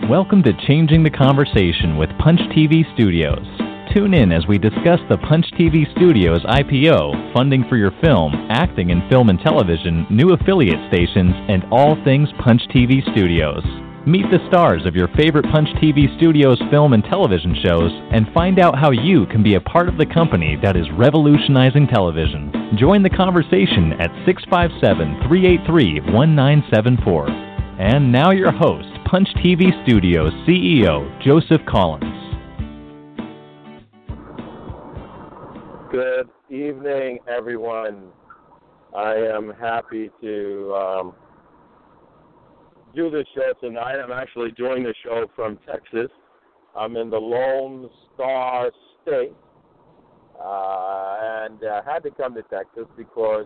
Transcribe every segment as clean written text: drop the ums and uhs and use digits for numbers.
Welcome to Changing the Conversation with Punch TV Studios. Tune in as we discuss the Punch TV Studios IPO, funding for your film, acting in film and television, new affiliate stations, and all things Punch TV Studios. Meet the stars of your favorite Punch TV Studios film and television shows and find out how you can be a part of the company that is revolutionizing television. Join the conversation at 657-383-1974. And now your host, Punch TV Studios CEO, Joseph Collins. Good evening, everyone. I am happy to do this show tonight. I'm actually doing the show from Texas. I'm in the Lone Star State, and had to come to Texas because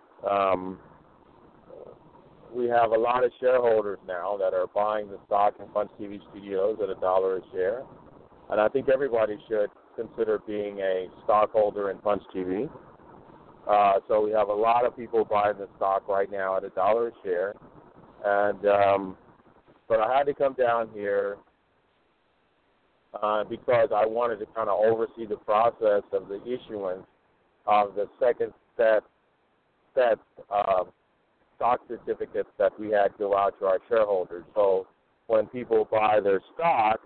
we have a lot of shareholders now that are buying the stock in Punch TV Studios at $1 a share, and I think everybody should consider being a stockholder in Punch TV. So we have a lot of people buying the stock right now at $1 a share, and but I had to come down here because I wanted to kind of oversee the process of the issuance of the second set of stock certificates that we had go out to our shareholders. So when people buy their stock,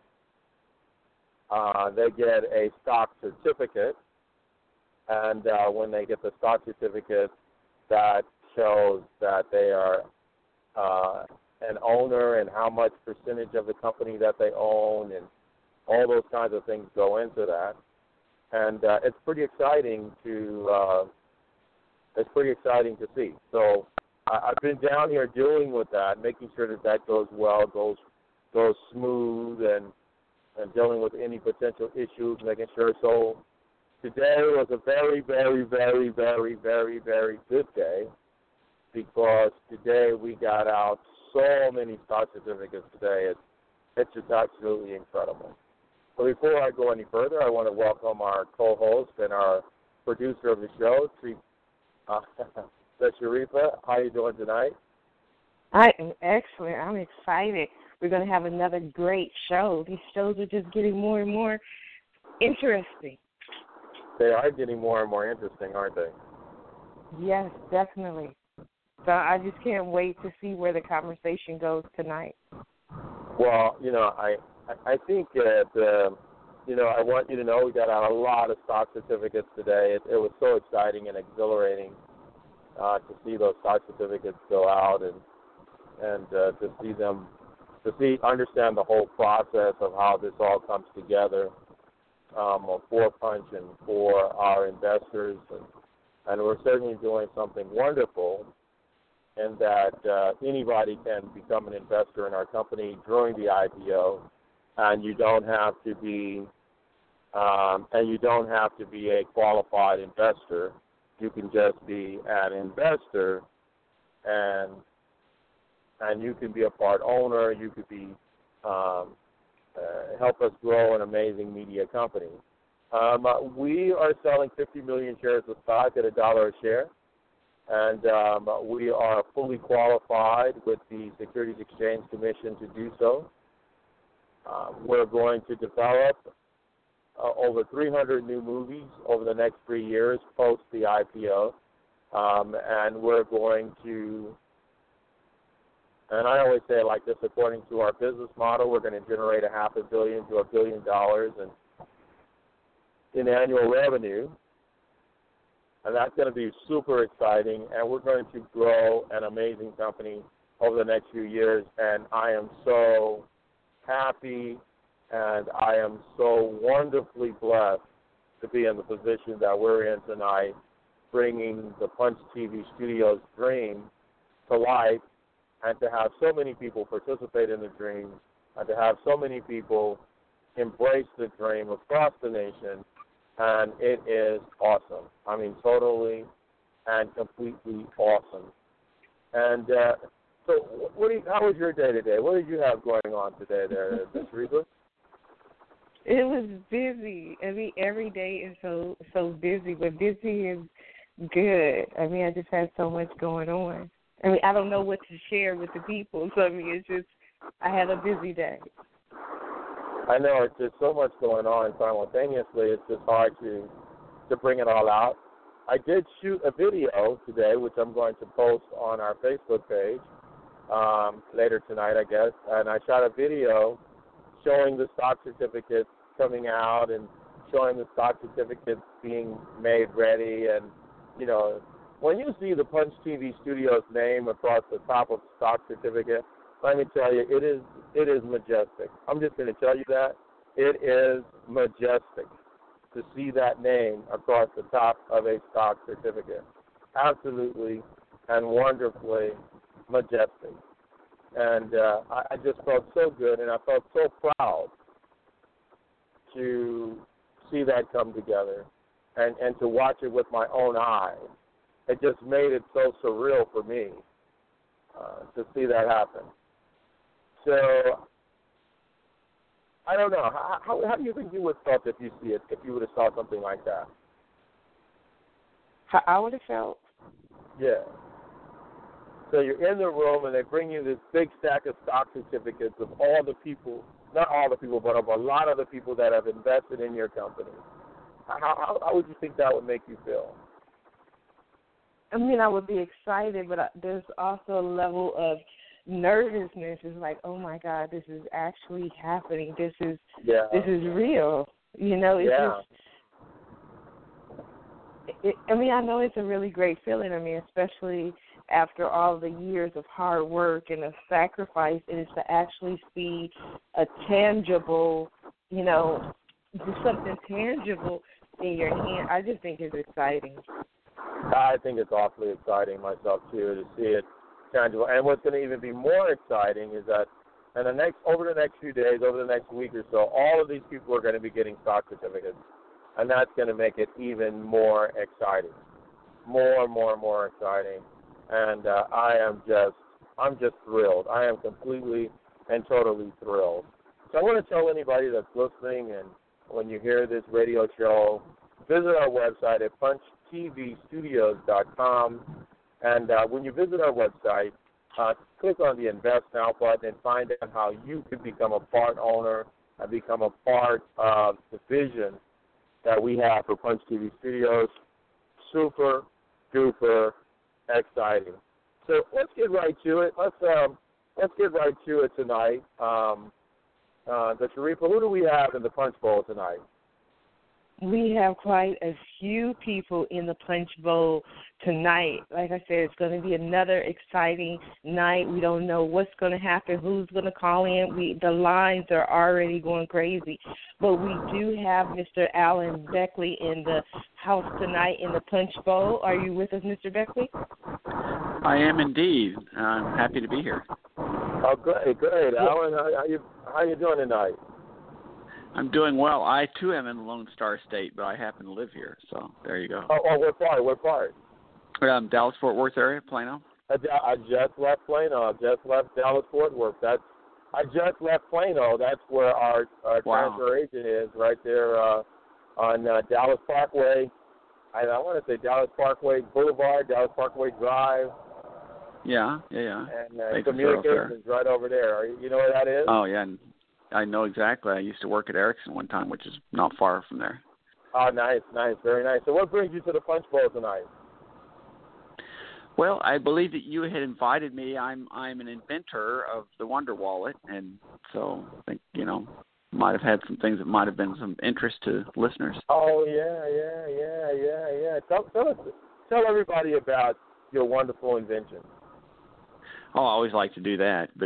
they get a stock certificate, and when they get the stock certificate, that shows that they are an owner and how much percentage of the company that they own, and all those kinds of things go into that. And it's pretty exciting to see. So I've been down here dealing with that, making sure that goes well, goes smooth, and dealing with any potential issues, making sure. So today was a very, very, very, very, very, very good day, because today we got out so many stock certificates today. It's just absolutely incredible. So before I go any further, I want to welcome our co-host and our producer of the show, Sharifa. How are you doing tonight? I am excellent. I'm excited. We're going to have another great show. These shows are just getting more and more interesting. They are getting more and more interesting, aren't they? Yes, definitely. So I just can't wait to see where the conversation goes tonight. Well, I think that, I want you to know we got out a lot of stock certificates today. It was so exciting and exhilarating to see those stock certificates go out and to understand the whole process of how this all comes together for Punch and for our investors. And we're certainly doing something wonderful in that anybody can become an investor in our company during the IPO, and you don't have to be a qualified investor. You can just be an investor, and you can be a part owner. You could be help us grow an amazing media company. We are selling 50 million shares of stock at $1 a share, and we are fully qualified with the Securities Exchange Commission to do so. We're going to develop over 300 new movies over the next 3 years post the IPO, and we're going to, and I always say it like this, according to our business model, we're going to generate $500 million to $1 billion in annual revenue, and that's going to be super exciting, and we're going to grow an amazing company over the next few years, and I am so happy and I am so wonderfully blessed to be in the position that we're in tonight, bringing the Punch TV Studios dream to life, and to have so many people participate in the dream, and to have so many people embrace the dream across the nation, and it is awesome. I mean, totally and completely awesome. And so how was your day today? What did you have going on today there, Ms. Reba? It was busy. I mean, every day is so busy, but busy is good. I mean, I just had so much going on. I mean, I don't know what to share with the people, so I mean, it's just I had a busy day. I know it's just so much going on simultaneously. It's just hard to bring it all out. I did shoot a video today, which I'm going to post on our Facebook page later tonight, I guess. And I shot a video showing the stock certificates coming out and showing the stock certificates being made ready. And, you know, when you see the Punch TV Studios name across the top of the stock certificate, let me tell you, it is majestic. I'm just going to tell you that. It is majestic to see that name across the top of a stock certificate. Absolutely and wonderfully majestic. And I just felt so good, and I felt so proud to see that come together and to watch it with my own eyes. It just made it so surreal for me to see that happen. So, I don't know. How do you think you would have felt if you see it, if you would have saw something like that? How I would have felt? Yeah. So you're in the room, and they bring you this big stack of stock certificates of all the people, not all the people, but of a lot of the people that have invested in your company. How would you think that would make you feel? I mean, I would be excited, but there's also a level of nervousness. It's like, oh my God, this is actually happening. This is real. You know, it's just. I mean, I know it's a really great feeling. I mean, especially after all the years of hard work and of sacrifice, it is to actually see a tangible, you know, something tangible in your hand. I just think it's exciting. I think it's awfully exciting myself, too, to see it tangible. And what's going to even be more exciting is that over the next few days, over the next week or so, all of these people are going to be getting stock certificates. And that's going to make it even more exciting, more exciting. And I'm just thrilled. I am completely and totally thrilled. So I want to tell anybody that's listening, and when you hear this radio show, visit our website at punchtvstudios.com. And when you visit our website, click on the Invest Now button and find out how you can become a part owner and become a part of the vision that we have for Punch TV Studios. Super duper exciting. So let's get right to it. Let's get right to it tonight. Sharifa, who do we have in the Punch Bowl tonight? We have quite a few people in the Punch Bowl tonight. Like I said, it's going to be another exciting night. We don't know what's going to happen, who's going to call in. The lines are already going crazy. But we do have Mr. Alan Beckley in the house tonight in the Punch Bowl. Are you with us, Mr. Beckley? I am indeed. I'm happy to be here. Oh, great. Alan, how you doing tonight? I'm doing well. I, too, am in the Lone Star State, but I happen to live here, so there you go. Oh, what part? Dallas-Fort Worth area, Plano. I just left Plano. I just left Dallas-Fort Worth. I just left Plano. That's where our transfer agent is, right there on Dallas Parkway. I want to say Dallas Parkway Boulevard, Dallas Parkway Drive. Yeah. And communications right over there. You know where that is? Oh, yeah. I know exactly. I used to work at Erickson one time, which is not far from there. Oh, nice, very nice. So what brings you to the Punch Bowl tonight? Well, I believe that you had invited me. I'm an inventor of the Wonder Wallet, and so I think, might have had some things that might have been some interest to listeners. Oh, yeah. Tell everybody about your wonderful invention. Oh, I always like to do that, but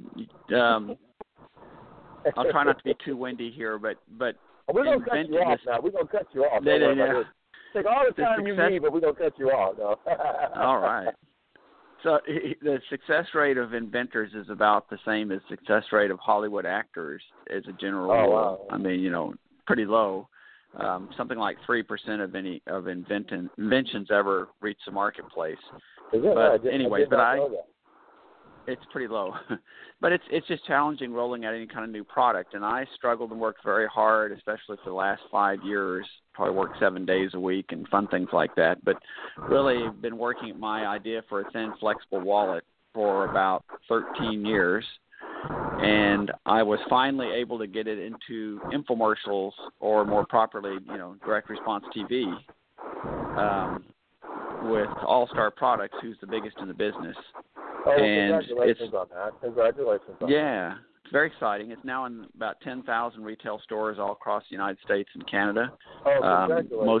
I'll try not to be too windy here, but we're gonna cut you off now. We're gonna cut you off. Take all the time you need, but we're gonna cut you off. No. All right. So the success rate of inventors is about the same as success rate of Hollywood actors as a general rule. Wow. I mean, pretty low. Something like 3% of inventions ever reach the marketplace. Is it? But anyways, it's pretty low. But it's just challenging rolling out any kind of new product. And I struggled and worked very hard, especially for the last 5 years, probably worked 7 days a week and fun things like that. But really been working at my idea for a thin, flexible wallet for about 13 years. And I was finally able to get it into infomercials, or more properly, direct response TV, with All Star Products, who's the biggest in the business. Oh, and congratulations on that. Congratulations on that. Yeah, it's very exciting. It's now in about 10,000 retail stores all across the United States and Canada. Oh, congratulations.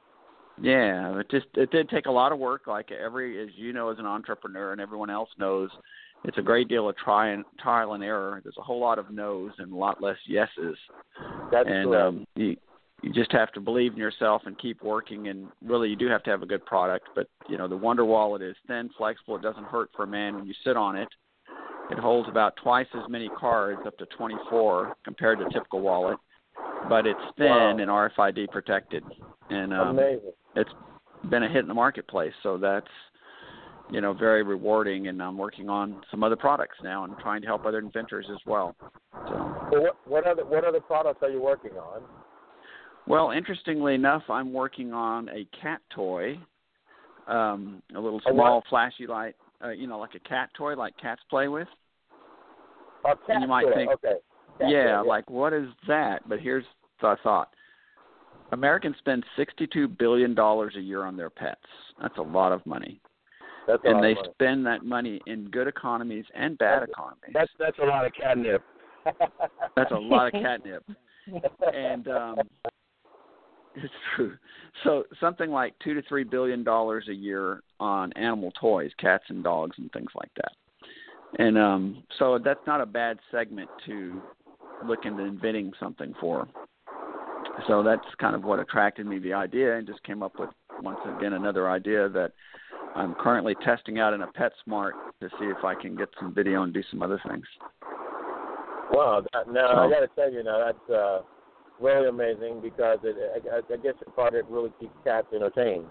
It did take a lot of work, as you know, as an entrepreneur and everyone else knows. It's a great deal of trial and error. There's a whole lot of no's and a lot less yeses. That's and you just have to believe in yourself and keep working, and really you do have to have a good product. But, the Wonder Wallet is thin, flexible. It doesn't hurt for a man when you sit on it. It holds about twice as many cards, up to 24, compared to a typical wallet. But it's thin and RFID protected. And amazing. It's been a hit in the marketplace, so that's very rewarding, and I'm working on some other products now and trying to help other inventors as well. So what other products are you working on? Well, interestingly enough, I'm working on a cat toy, a little small flashy light, like a cat toy, like cats play with. A cat and you might toy, think, okay. Cat toy. Like, what is that? But here's the thought. Americans spend $62 billion a year on their pets. That's a lot of money. And they spend that money in good economies and bad economies. That's a lot of catnip. That's a lot of catnip. And it's true. So something like $2 to $3 billion a year on animal toys, cats and dogs and things like that. And so that's not a bad segment to look into inventing something for. So that's kind of what attracted me, the idea, and just came up with, once again, another idea that I'm currently testing out in a PetSmart to see if I can get some video and do some other things. Wow. I got to tell you, that's really amazing, because I guess your product really keeps cats entertained.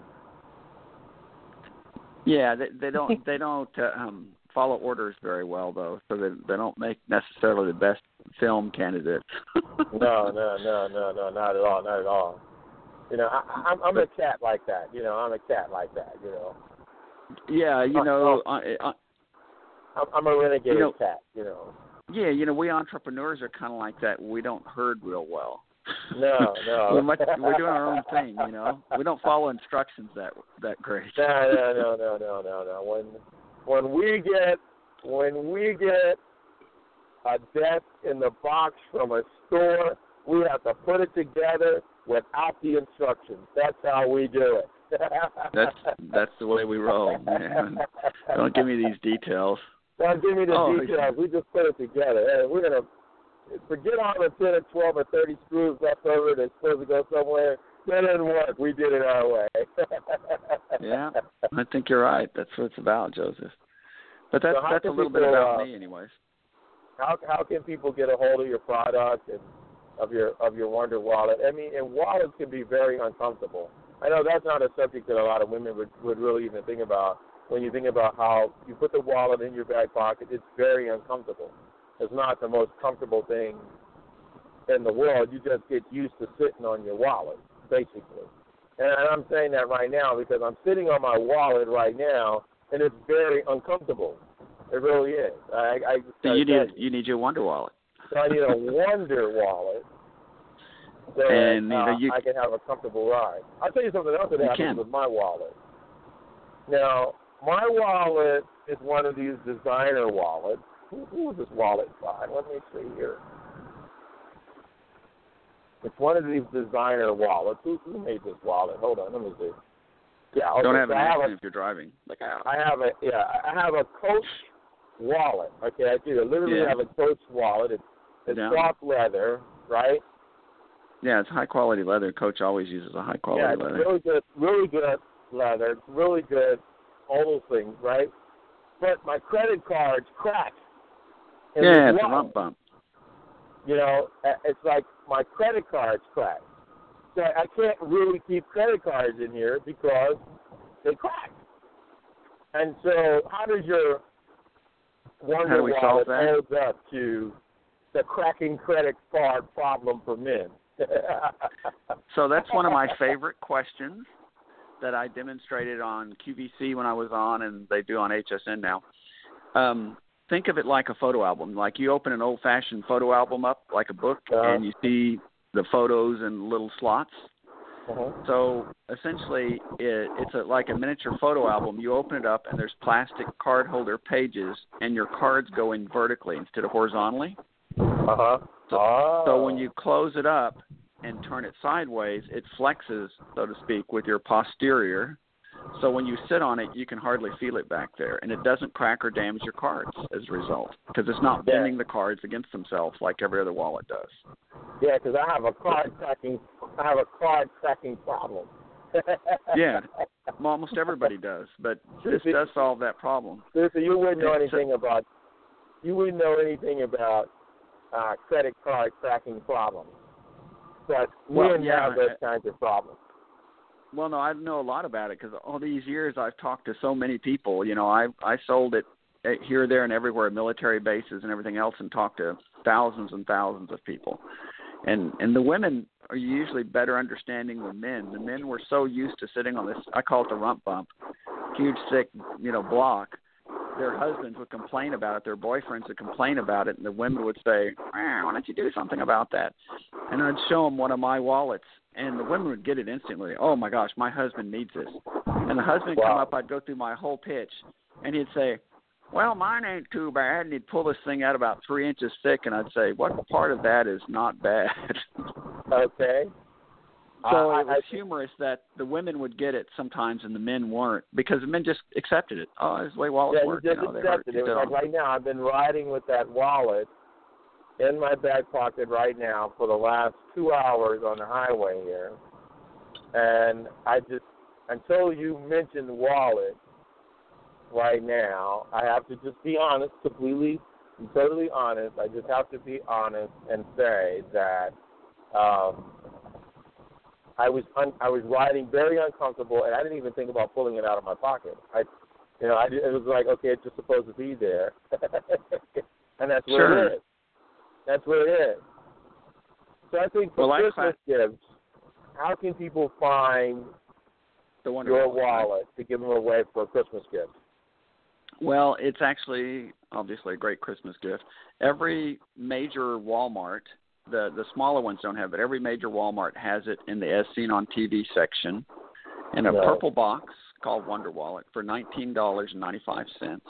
Yeah, they don't follow orders very well, though, so they don't make necessarily the best film candidates. No, not at all. I'm a cat like that. I'm a cat like that. Yeah, I'm a renegade cat. Yeah, we entrepreneurs are kind of like that. We don't herd real well. No. We're doing our own thing. We don't follow instructions that great. No. When we get a desk in the box from a store, we have to put it together without the instructions. That's how we do it. That's the way we roll, man. Don't give me these details. Don't give me the details. We just put it together. Hey, we're going to forget all the 10 or 12 or 30 screws left over that's supposed to go somewhere. That didn't work. We did it our way. Yeah, I think you're right. That's what it's about, Joseph. But that's a little bit about me, anyways. How can people get a hold of your product and of your Wonder Wallet? I mean, and wallets can be very uncomfortable. I know that's not a subject that a lot of women would really even think about. When you think about how you put the wallet in your back pocket, it's very uncomfortable. It's not the most comfortable thing in the world. You just get used to sitting on your wallet, basically. And I'm saying that right now because I'm sitting on my wallet right now, and it's very uncomfortable. It really is. So you need your Wonder Wallet. So I need a Wonder Wallet so I can have a comfortable ride. I'll tell you something else that happens with my wallet. Now, my wallet is one of these designer wallets. Who is this wallet by? Let me see here. It's one of these designer wallets. Who made this wallet? Hold on, let me see. Yeah, okay, don't have an accident if you're driving. I have a Coach wallet. Okay, I do. I literally have a Coach wallet. It's soft leather, right? Yeah, it's high quality leather. Coach always uses a high quality leather. Yeah, really good leather. It's really good, all those things, right? But my credit card's cracked. Yeah, it's a lump bump. It's like my credit card's cracked. So I can't really keep credit cards in here because they cracked. And so how does your Wonder Wallet hold up to the cracking credit card problem for men? So that's one of my favorite questions that I demonstrated on QVC when I was on, and they do on HSN now. think of it like a photo album. Like you open an old-fashioned photo album up like a book, and you see the photos in little slots. So essentially, it's like a miniature photo album. You open it up, and there's plastic card holder pages, and your cards go in vertically instead of horizontally. So when you close it up and turn it sideways, it flexes, so to speak, with your posterior. So when you sit on it, you can hardly feel it back there, and it doesn't crack or damage your cards as a result, because it's not bending the cards against themselves like every other wallet does. Yeah, because I have a card cracking problem. Yeah, almost everybody does, but this does solve that problem. So you wouldn't know anything about credit card cracking problems, but we didn't have those kinds of problems. Well, no, I know a lot about it because all these years I've talked to so many people. You know, I sold it here, there, and everywhere, military bases and everything else, and talked to thousands and thousands of people. And the women are usually better understanding than men. The men were so used to sitting on this, I call it the rump bump, huge, thick, block. Their husbands would complain about it. Their boyfriends would complain about it, and the women would say, why don't you do something about that? And I'd show them one of my wallets, and the women would get it instantly. Oh, my gosh, my husband needs this. And the husband would come up, I'd go through my whole pitch, and he'd say, well, mine ain't too bad. And he'd pull this thing out about 3 inches thick, and I'd say, what part of that is not bad? Okay. So it was humorous that the women would get it sometimes and the men weren't, because the men just accepted it. Oh, that's the way wallets work. Yeah, you just accepted it. It was like right now, I've been riding with that wallet in my back pocket right now for the last 2 hours on the highway here. And I just, until you mentioned wallet right now, I have to just be honest, completely and totally honest. I just have to be honest and say that I was riding very uncomfortable, and I didn't even think about pulling it out of my pocket. It was like, okay, it's just supposed to be there, and that's where it is. That's where it is. So I think for Christmas gifts, how can people find your wallet to give them away for a Christmas gift? Well, it's actually obviously a great Christmas gift. Every major Walmart, the smaller ones don't have it. Every major Walmart has it in the As Seen on TV section in a purple box called Wonder Wallet for $19.95.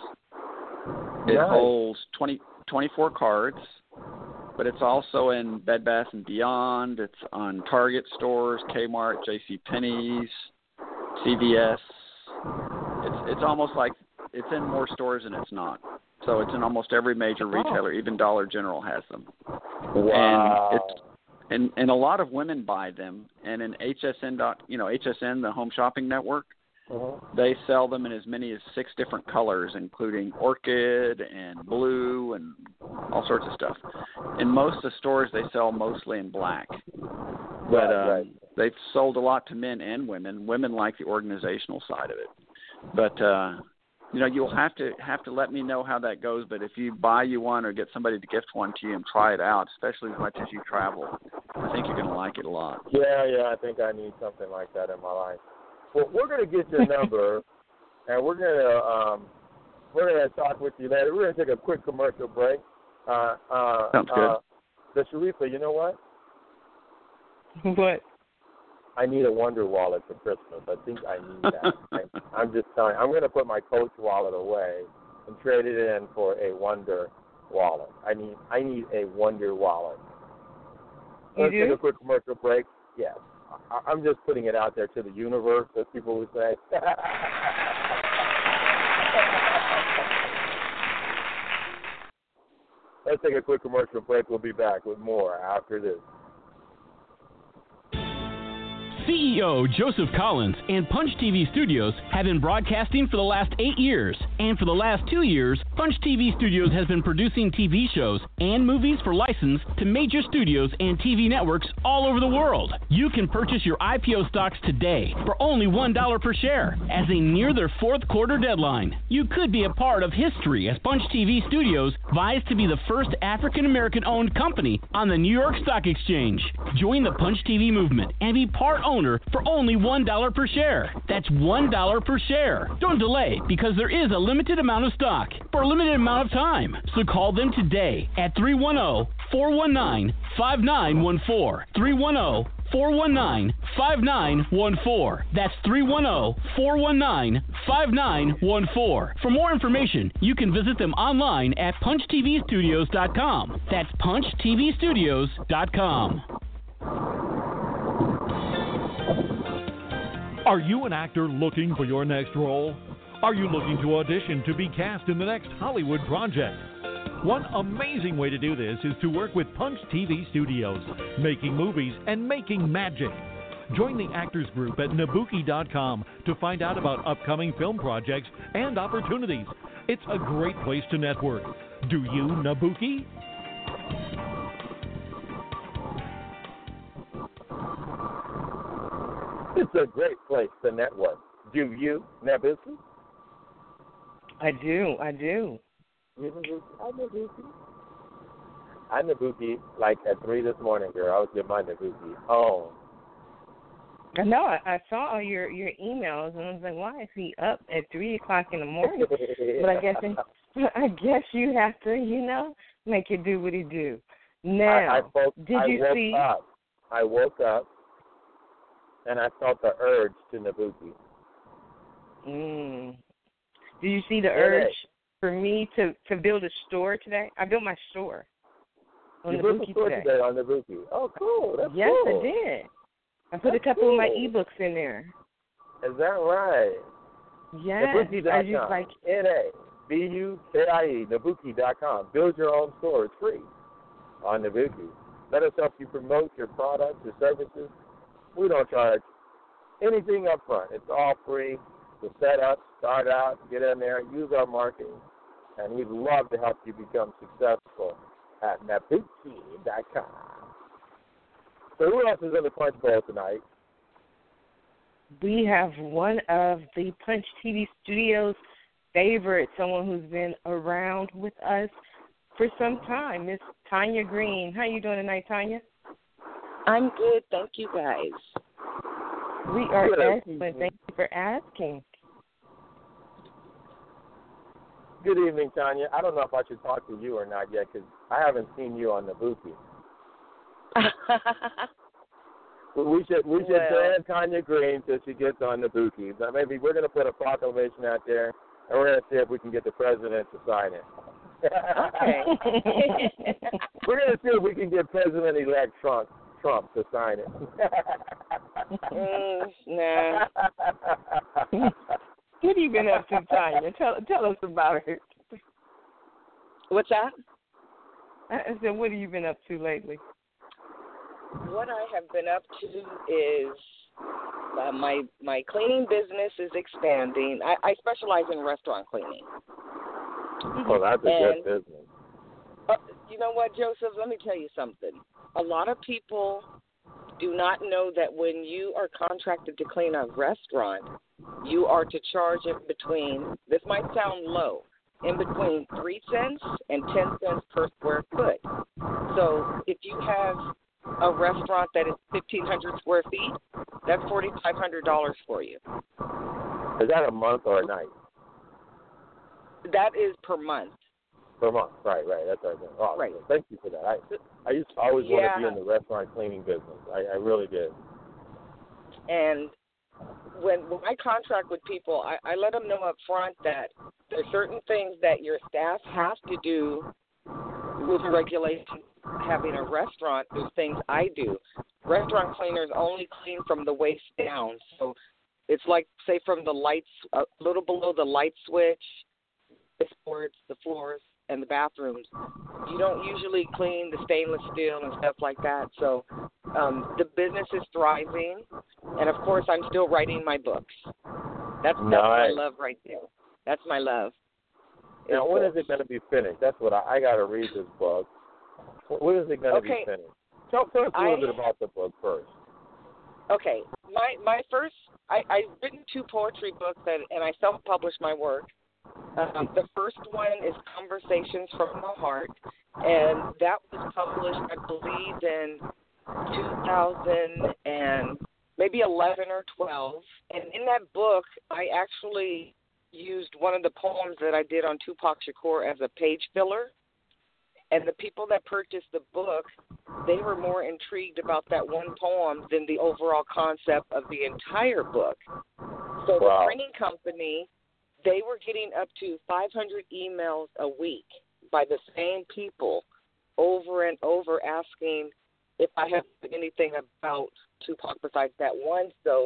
It holds 24 cards, but it's also in Bed Bath & Beyond. It's on Target stores, Kmart, JCPenney's, CVS. It's almost like it's in more stores than it's not. So it's in almost every major retailer. Even Dollar General has them. Wow. And a lot of women buy them. And in HSN, HSN, the Home Shopping Network, they sell them in as many as 6 different colors, including orchid and blue and all sorts of stuff. In most of the stores, they sell mostly in black. But they've sold a lot to men and women. Women like the organizational side of it. But you'll have to let me know how that goes. But if you buy you one or get somebody to gift one to you and try it out, especially as much as you travel, I think you're going to like it a lot. Yeah, I think I need something like that in my life. Well, we're going to get your number, and we're going to talk with you later. We're going to take a quick commercial break. Sounds good. But Sharifa, you know what? What? I need a Wonder Wallet for Christmas. I think I need that. I'm just telling you, I'm going to put my Coach wallet away and trade it in for a Wonder Wallet. I need a Wonder Wallet. Let's take a quick commercial break. Yes. I'm just putting it out there to the universe, as people would say. Let's take a quick commercial break. We'll be back with more after this. CEO Joseph Collins and Punch TV Studios have been broadcasting for the last 8 years. And for the last 2 years, Punch TV Studios has been producing TV shows and movies for license to major studios and TV networks all over the world. You can purchase your IPO stocks today for only $1 per share as they near their 4th quarter deadline. You could be a part of history as Punch TV Studios vies to be the first African-American owned company on the New York Stock Exchange. Join the Punch TV movement and be part owner for only $1 per share. That's $1 per share. Don't delay, because there is a limited amount of stock for a limited amount of time. So call them today at 310-419-5914. 310-419-5914. That's 310-419-5914. For more information, you can visit them online at punchtvstudios.com. That's punchtvstudios.com. Are you an actor looking for your next role? Are you looking to audition to be cast in the next Hollywood project? One amazing way to do this is to work with Punch TV Studios, making movies and making magic. Join the actors group at Nabuki.com to find out about upcoming film projects and opportunities. It's a great place to network. Do you, Nabuki? It's a great place to network. Do you, Nabuki? I do. I'm Nabuki, like at 3 this morning, girl. I was getting my Nabuki on. I know. I saw your emails, and I was like, why is he up at 3 o'clock in the morning? But I guess you have to, make it do what it do. Now, I woke up, and I felt the urge to Nabuki. Do you see the urge for me to build a store today? I built my store on Nabuki Nabuki today. On Nabuki. Oh, cool. That's yes, cool. I did. I put a couple of my ebooks in there. Is that right? Yes. Nabuki.com. I just like Nabuki, Nabuki.com. Build your own store. It's free on Nabuki. Let us help you promote your products, your services. We don't charge anything up front. It's all free to set up, start out, get in there, use our marketing, and we'd love to help you become successful at Nabuki.com. So who else is in the Punch Bowl tonight? We have one of the Punch TV Studios favorites, someone who's been around with us for some time, Miss Tanya Green. How you doing tonight, Tanya? I'm good, thank you guys. We are excellent. Thank you for asking. Good evening, Tanya. I don't know if I should talk to you or not yet because I haven't seen you on Nabuki. We should ban Tanya Green till she gets on Nabuki. But maybe we're going to put a proclamation out there, and we're going to see if we can get the president to sign it. Okay. We're going to see if we can get President-elect Trump to sign it. Nah. What have you been up to, Tanya? Tell us about it. What's that? I said, what have you been up to lately? What I have been up to is my cleaning business is expanding. I specialize in restaurant cleaning. Oh, that's a good business. You know what, Joseph? Let me tell you something. A lot of people do not know that when you are contracted to clean a restaurant, you are to charge in between, this might sound low, in between 3 cents and 10 cents per square foot. So if you have a restaurant that is 1,500 square feet, that's $4,500 for you. Is that a month or a night? That is per month. Per month, right. That's right. Oh, right. Thank you for that. I used to always want to be in the restaurant cleaning business. I really did. And when I contract with people, I let them know up front that there are certain things that your staff has to do with regulation. Having a restaurant, there's things I do. Restaurant cleaners only clean from the waist down. So it's like, say, from the lights, a little below the light switch, the boards, the floors, and the bathrooms. You don't usually clean the stainless steel and stuff like that. So the business is thriving, and of course I'm still writing my books. That's my love right there. That's my love. Now, when is it going to be finished? That's what I got to read this book. When is it going to be finished? Tell us a little bit about the book first. Okay, my first, I've written 2 poetry books, and I self-published my work. The first one is Conversations from the Heart, and that was published, I believe, in 2000 and maybe 11 or 12. And in that book, I actually used one of the poems that I did on Tupac Shakur as a page filler. And the people that purchased the book, they were more intrigued about that one poem than the overall concept of the entire book. So the printing company, they were getting up to 500 emails a week by the same people over and over asking if I have anything about Tupac besides that one. So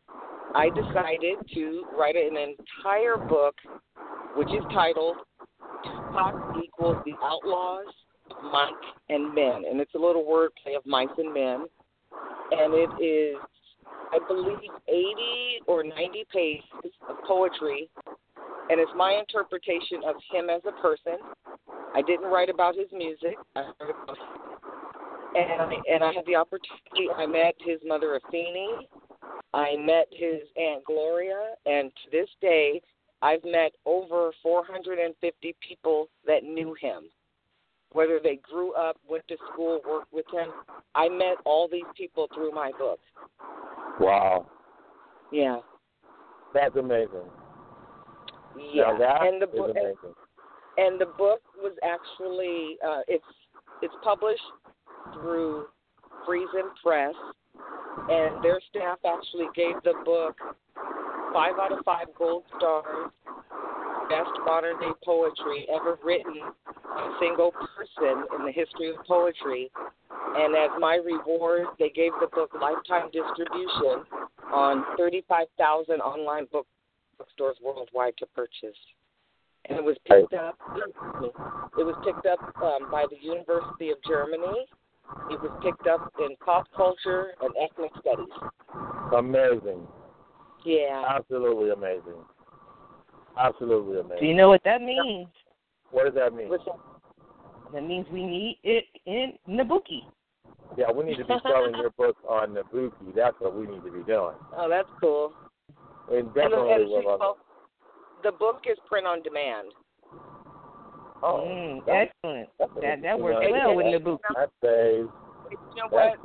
I decided to write an entire book, which is titled Tupac Equals the Outlaws of Mike and Men. And it's a little wordplay of mice and men. And it is, I believe, 80 or 90 pages of poetry. And it's my interpretation of him as a person. I didn't write about his music. I wrote about him. And I had the opportunity. I met his mother, Afeni. I met his Aunt Gloria. And to this day, I've met over 450 people that knew him, whether they grew up, went to school, worked with him. I met all these people through my book. Wow. Yeah. That's amazing. Yeah. Now that and the is book, amazing. And the book was actually, it's published through Friesen Press, and their staff actually gave the book 5 out of 5 gold stars, best modern day poetry ever written by a single person in the history of poetry. And as my reward, they gave the book lifetime distribution on 35,000 online bookstores worldwide to purchase. And it was picked up. It was picked up by the University of Germany. It was picked up in pop culture and ethnic studies. Amazing. Yeah. Absolutely amazing. Absolutely amazing. Do you know what that means? What does that mean? That means we need it in Nabuki. Yeah, we need to be selling your book on Nabuki. That's what we need to be doing. Oh, that's cool. And definitely will. The book is print on demand. Oh, excellent. That works well with Nabuki. That saves. You know what?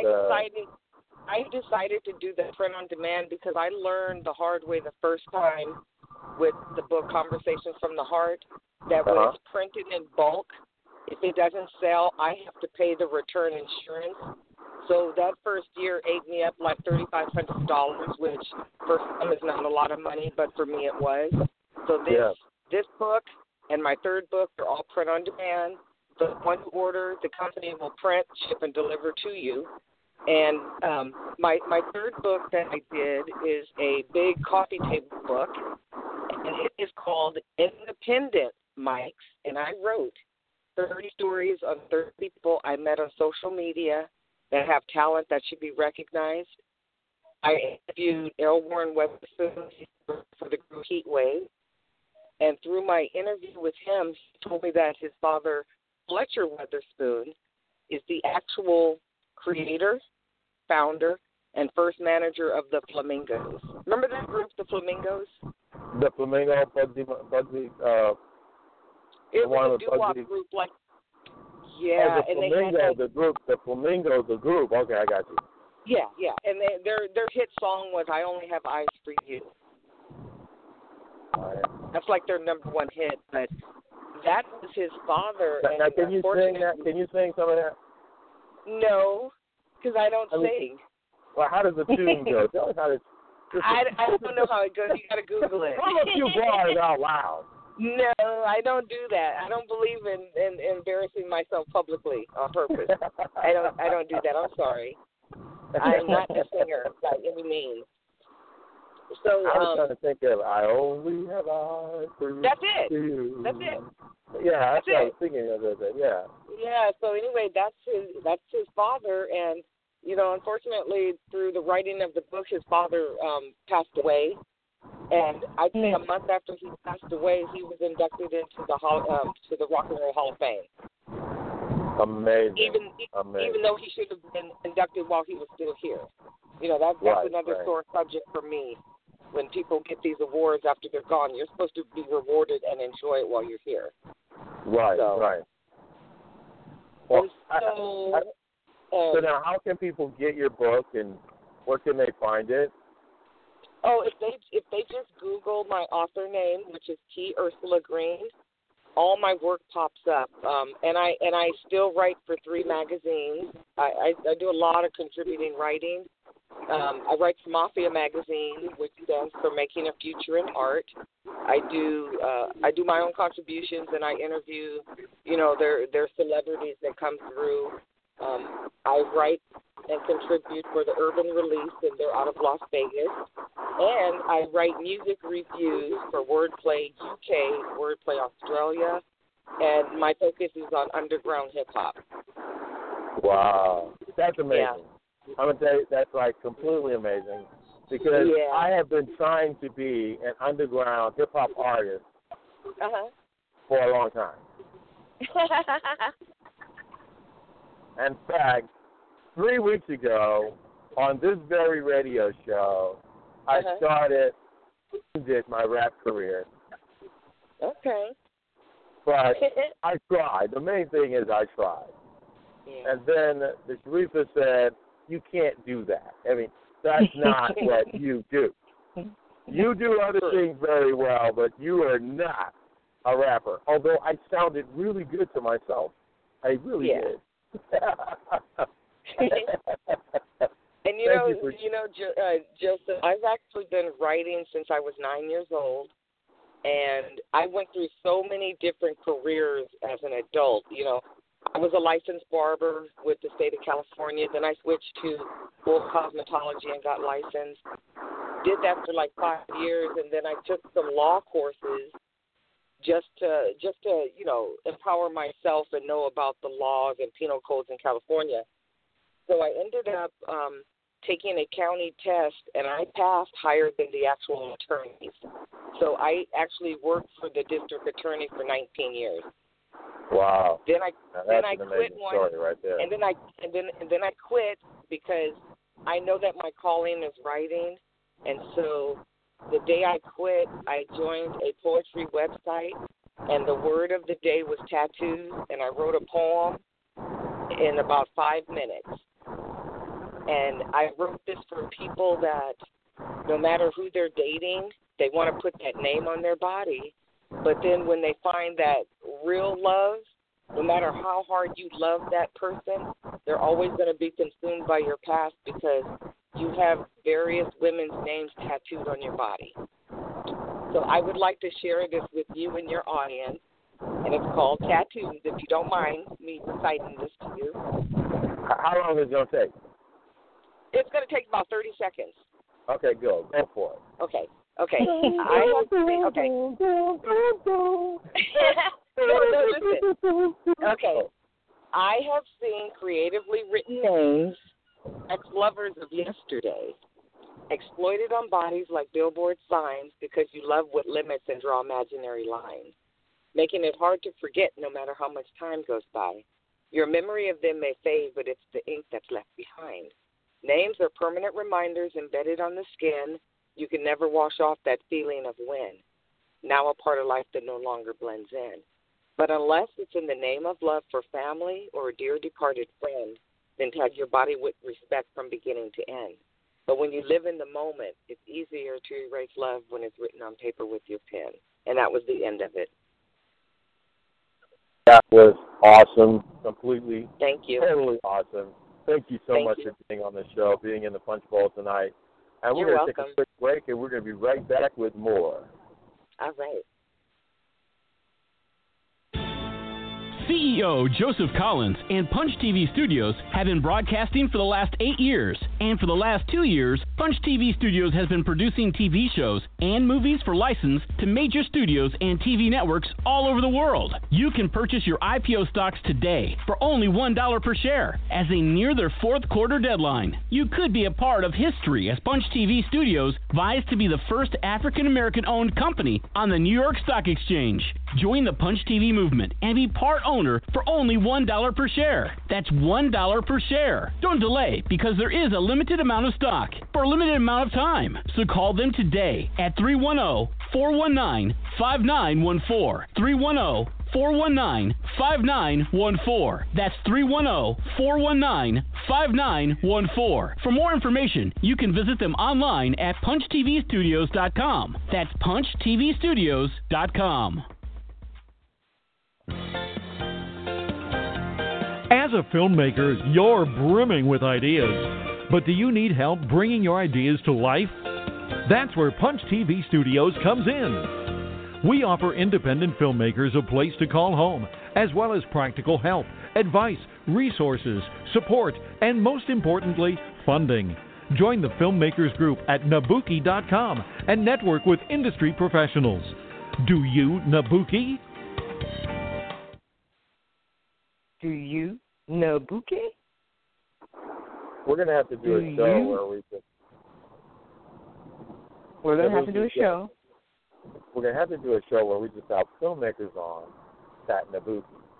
I decided to do the print on demand because I learned the hard way the first time with the book Conversations from the Heart that when it's printed in bulk, if it doesn't sell, I have to pay the return insurance. So that first year ate me up like $3,500, which for some is not a lot of money, but for me it was. So this book and my third book are all print on demand. The one you order, the company will print, ship, and deliver to you. And my third book that I did is a big coffee table book, and it is called Independent Mics, and I wrote 30 stories of 30 people I met on social media that have talent that should be recognized. I interviewed L. Warren Weatherspoon for the group Heatwave, and through my interview with him, he told me that his father, Fletcher Weatherspoon, is the actual creator, founder, and first manager of the Flamingos. Remember that group, the Flamingos? The Flamingo, Bugsy, it was a doo-wop group, like, yeah. The Flamingo, the Flamingo, the group. Okay, I got you. Yeah, and their hit song was "I Only Have Eyes for You." That's like their number one hit, but that was his father. Now, can you sing that? Can you sing some of that? No, because I don't sing. Well, how does the tune go? Tell us how it. I don't know how it goes. You got to Google it. How about you brought it out loud? No, I don't do that. I don't believe in embarrassing myself publicly on purpose. I don't do that. I'm sorry. I'm not a singer by any means. So I was trying to think of I only have eyes for you. That's it. That's it. Yeah, that's what I was thinking of it. Yeah. Yeah. So anyway, that's his father, and unfortunately, through the writing of the book, his father passed away. And I'd say a month after he passed away, he was inducted into the to the Rock and Roll Hall of Fame. Amazing. Even though he should have been inducted while he was still here. That's another sore subject for me. When people get these awards after they're gone, you're supposed to be rewarded and enjoy it while you're here. Right, right. Well, so now, how can people get your book and Where can they find it? Oh, if they just Google my author name, which is T. Ursula Green, all my work pops up. And I still write for 3 magazines. I do a lot of contributing writing. I write for Mafia magazine, which stands for Making a Future in Art. I do my own contributions, and I interview, their celebrities that come through. I write and contribute for the Urban Release, and they're out of Las Vegas. And I write music reviews for Wordplay UK, Wordplay Australia, and my focus is on underground hip-hop. Wow. That's amazing. Yeah. I'm going to tell you, that's like completely amazing because I have been trying to be an underground hip-hop artist for a long time. In fact, 3 weeks ago, on this very radio show, I started my rap career. Okay. But I tried. The main thing is I tried. Yeah. And then the Sharifa said, you can't do that. I mean, that's not what you do. You do other things very well, but you are not a rapper. Although I sounded really good to myself. I really did. And Joseph, I've actually been writing since I was 9 years old, and I went through so many different careers as an adult. I was a licensed barber with the state of California. Then I switched to full cosmetology and got licensed. Did that for like 5 years, and then I took some law courses just to empower myself and know about the laws and penal codes in California. So I ended up taking a county test, and I passed higher than the actual attorneys. So I actually worked for the district attorney for 19 years. Wow. Then I quit one, story right there. and then I quit because I know that my calling is writing, and so the day I quit, I joined a poetry website, and the word of the day was tattoos, and I wrote a poem in about 5 minutes. And I wrote this for people that no matter who they're dating, they want to put that name on their body. But then when they find that real love, no matter how hard you love that person, they're always going to be consumed by your past because you have various women's names tattooed on your body. So I would like to share this with you and your audience, and it's called Tattoos, if you don't mind me reciting this to you. How long is it going to take? It's going to take about 30 seconds. Okay, go for it. Okay. Listen. Okay. I have seen creatively written names, ex-lovers of yesterday, exploited on bodies like billboard signs because you love what limits and draw imaginary lines, making it hard to forget no matter how much time goes by. Your memory of them may fade, but it's the ink that's left behind. Names are permanent reminders embedded on the skin. You can never wash off that feeling of when, now a part of life that no longer blends in. But unless it's in the name of love for family or a dear departed friend, then tag your body with respect from beginning to end. But when you live in the moment, it's easier to erase love when it's written on paper with your pen. And that was the end of it. That was awesome, completely. Thank you. Totally awesome. Thank you so much for being on the show, being in the Punch Bowl tonight. And we're going to take a quick break, and we're going to be right back with more. All right. CEO Joseph Collins and Punch TV Studios have been broadcasting for the last 8 years. And for the last 2 years, Punch TV Studios has been producing TV shows and movies for license to major studios and TV networks all over the world. You can purchase your IPO stocks today for only $1 per share as they near their fourth quarter deadline. You could be a part of history as Punch TV Studios vies to be the first African-American owned company on the New York Stock Exchange. Join the Punch TV movement and be part owner for only $1 per share. That's $1 per share. Don't delay because there is a limited amount of stock for a limited amount of time. So call them today at 310-419-5914. 310-419-5914. 310-419-5914. That's 310-419-5914. For more information, you can visit them online at punchtvstudios.com. That's punchtvstudios.com. As a filmmaker, you're brimming with ideas. But do you need help bringing your ideas to life? That's where Punch TV Studios comes in. We offer independent filmmakers a place to call home, as well as practical help, advice, resources, support, and most importantly, funding. Join the Filmmakers Group at Nabuki.com and network with industry professionals. Do you, Nabuki? Do you, Nabuki? We're going to have to do a show where we can... We're going to have to do a show. We're going to have to do a show where we just have filmmakers on that Nabuki.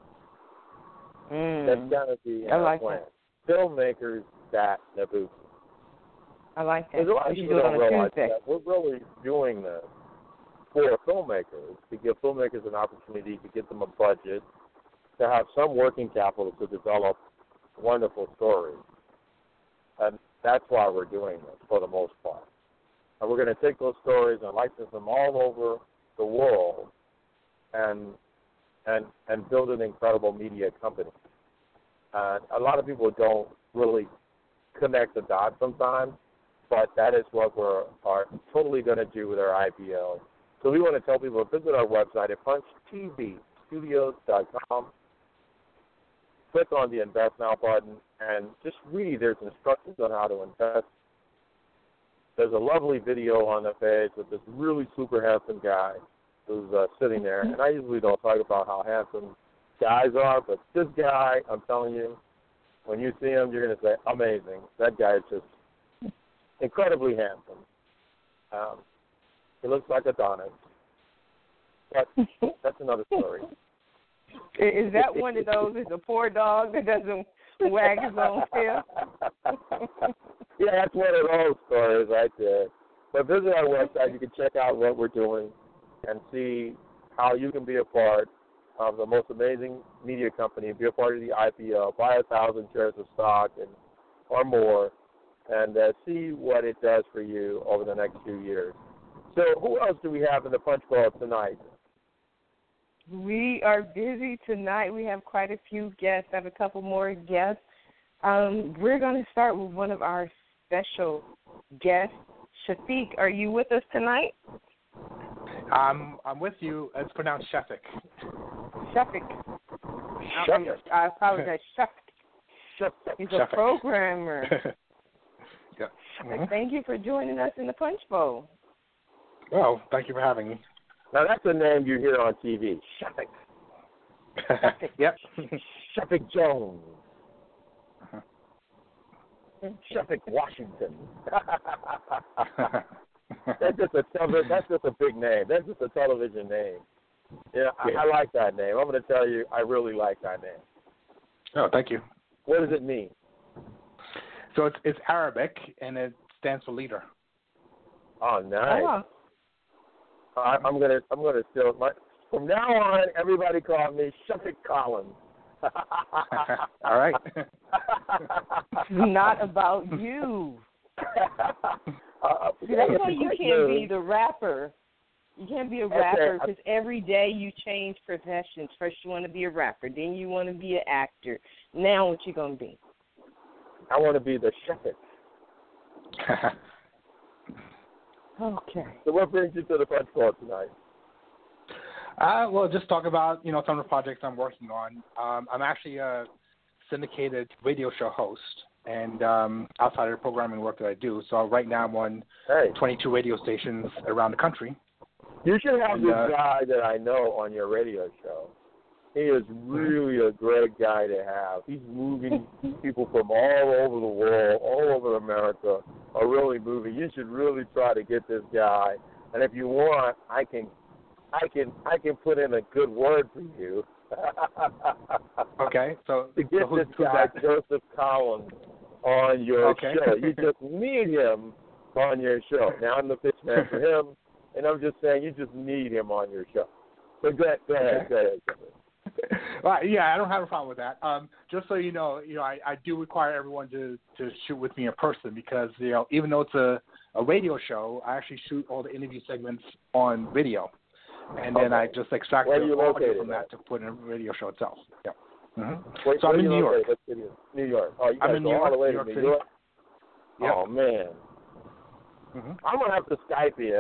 That's going to be our plan. Filmmakers that Nabuki. I like that. There's a lot of people don't realize that we're really doing this for filmmakers, to give filmmakers an opportunity to get them a budget, to have some working capital to develop wonderful stories. And that's why we're doing this for the most part. And we're going to take those stories and license them all over the world and build an incredible media company. A lot of people don't really connect the dots sometimes, but that is what we're totally going to do with our IPO. So we want to tell people to visit our website at punchtvstudios.com. Click on the Invest Now button and just read. There's instructions on how to invest. There's a lovely video on the page with this really super handsome guy who's sitting there. And I usually don't talk about how handsome guys are, but this guy, I'm telling you, when you see him, you're going to say, amazing. That guy is just incredibly handsome. He looks like Adonis. But that's another story. Is that one of those, is a poor dog that doesn't wag his own tail? Yeah, that's one of those stories right there. But visit our website. You can check out what we're doing and see how you can be a part of the most amazing media company, be a part of the IPO, buy 1,000 shares of stock or more, and see what it does for you over the next few years. So who else do we have in the Punch Bowl tonight? We are busy tonight. We have quite a few guests. I have a couple more guests. We're going to start with one of our special guests. Shafiq, are you with us tonight? I'm with you. It's pronounced Shafiq. Shafiq. I apologize. Shafiq. He's a programmer. Yeah. Mm-hmm. Thank you for joining us in the Punch Bowl. Well, thank you for having me. Now, that's a name you hear on TV. Shafiq. Yep. Shafiq Jones. Shafiq Washington. That's just a big name. That's just a television name. Yeah, I like that name. I'm going to tell you, I really like that name. Oh, thank you. What does it mean? So it's Arabic, and it stands for leader. Oh, nice. I'm gonna steal from now on. Everybody call me Shafiq Collins. All right. Not about you. See, that's why you can't be the rapper. You can't be a rapper because every day you change professions. First you want to be a rapper, then you want to be an actor. Now what you going to be? I want to be the Shafiq. Okay. So what brings you to the Punch Bowl tonight? Well, just talk about, some of the projects I'm working on. I'm actually a syndicated radio show host, and outside of the programming work that I do. So right now I'm on 22 radio stations around the country. You should have this guy that I know on your radio show. He is really a great guy to have. He's moving people from all over the world, all over America, are really moving. You should really try to get this guy. And if you want, I can put in a good word for you. Okay. So to get this guy, Joseph Collins, on your show. You just need him on your show. Now I'm the pitch man for him, and I'm just saying you just need him on your show. So go ahead. Well, yeah, I don't have a problem with that. Just so you know, I do require everyone to shoot with me in person because, even though it's a radio show, I actually shoot all the interview segments on video. And then I just extract the audio from that to put in a radio show itself. Yeah. Mm-hmm. So I'm in New York. New York. Oh, you I'm in New York, all the way New to York New York? Yep. Oh, man. Mm-hmm. I'm going to have to Skype in.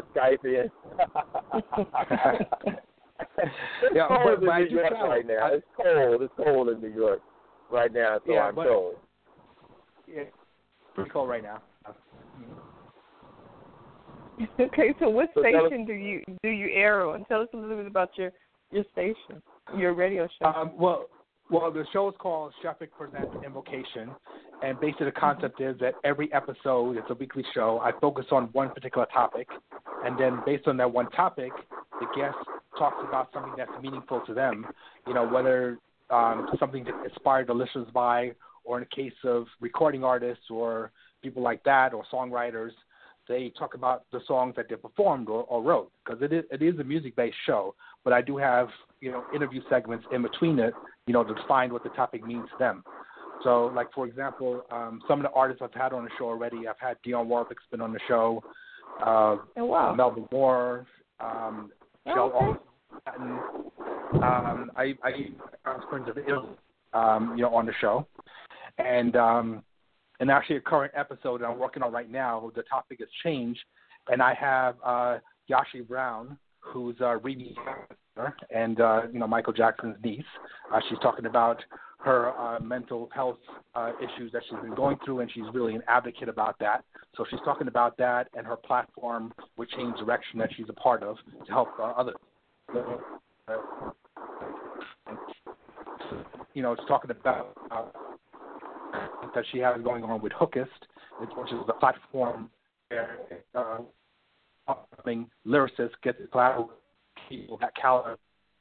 It's cold in New York right now. It's cold in New York right now, so I'm told. Yeah, pretty cold right now. Okay, so what station do you air on? Tell us a little bit about your station, your radio show. Well, the show is called Sheffick Presents Invocation, and basically the concept is that every episode, it's a weekly show, I focus on one particular topic, and then based on that one topic, the guest talks about something that's meaningful to them, whether something that inspired the listeners by, or in the case of recording artists or people like that, or songwriters, they talk about the songs that they performed or wrote, because it is a music-based show, but I do have, interview segments in between it, to define what the topic means to them. So, like, for example, some of the artists I've had on the show already, I've had Dionne Warwick's been on the show, Melba Moore, Shell Patton. I was friends of Italy, on the show. And actually a current episode that I'm working on right now, the topic has changed, and I have Yashi Brown, who's Remy and Michael Jackson's niece. She's talking about her mental health issues that she's been going through, and she's really an advocate about that. So she's talking about that and her platform with Change Direction that she's a part of to help others. It's talking about that she has going on with Hookist, which is the platform where lyricists get to collaborate with people that caliber,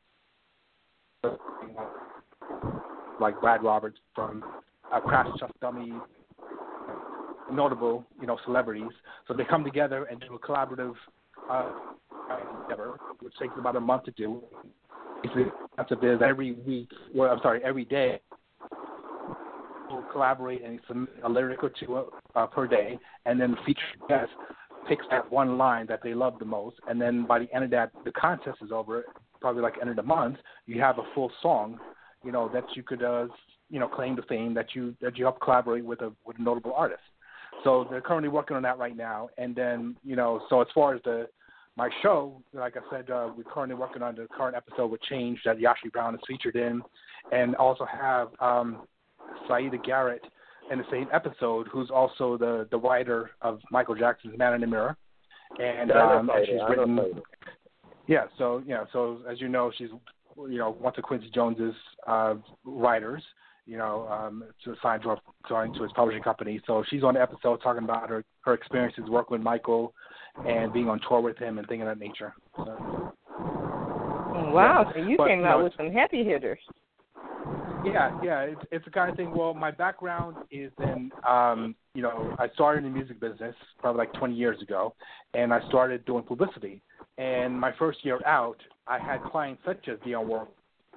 like Brad Roberts from Crash Test Dummies, notable, celebrities. So they come together and do a collaborative endeavor, which takes about a month to do. Basically, that's a biz every day. We'll collaborate and submit a lyric or two per day, and then the featured guest picks that one line that they love the most, and then by the end of that, the contest is over, probably like end of the month, you have a full song, that you could, claim to fame that you help collaborate with a notable artist. So they're currently working on that right now, and then, so as far as my show, like I said, we're currently working on the current episode with Change that Yashi Brown is featured in, and also have Saida Garrett in the same episode, who's also the writer of Michael Jackson's Man in the Mirror, and she's written. So as you know, she's one of Quincy Jones's writers. Signed to his publishing company. So she's on the episode talking about her experiences working with Michael and being on tour with him and things of that nature. So, wow! So you came out with some heavy hitters. Yeah, it's the kind of thing. Well, my background is in, I started in the music business probably like 20 years ago, and I started doing publicity. And my first year out, I had clients such as Dionne Warwick.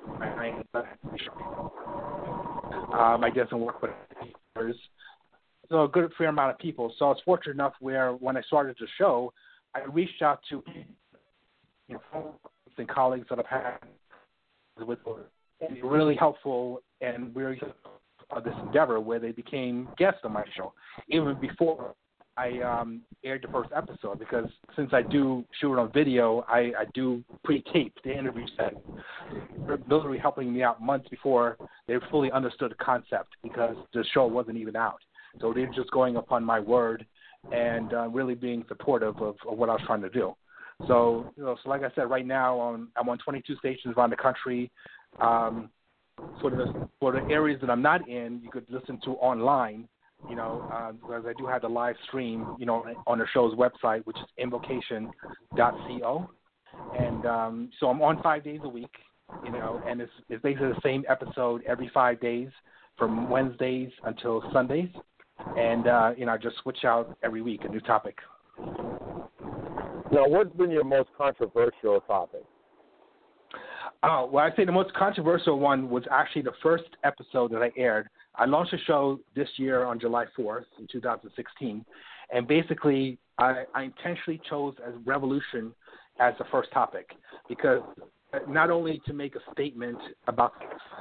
I did some work with others, so a good fair amount of people. So I was fortunate enough where when I started the show, I reached out to and colleagues that I've had with. And really helpful and really this endeavor where they became guests on my show, even before I aired the first episode, because since I do shoot it on video, I do pre-tape the interview set. They're literally helping me out months before they fully understood the concept, because the show wasn't even out. So they're just going upon my word and really being supportive of what I was trying to do. So, so like I said, right now I'm on 22 stations around the country. For the areas that I'm not in, you could listen to online, because I do have the live stream, on the show's website, which is invocation.co. And so I'm on 5 days a week, and it's basically the same episode every 5 days from Wednesdays until Sundays. And, I just switch out every week, a new topic. Now, what's been your most controversial topic? Oh, well, I'd say the most controversial one was actually the first episode that I aired. I launched the show this year on July 4th in 2016, and basically I intentionally chose as revolution as the first topic because not only to make a statement about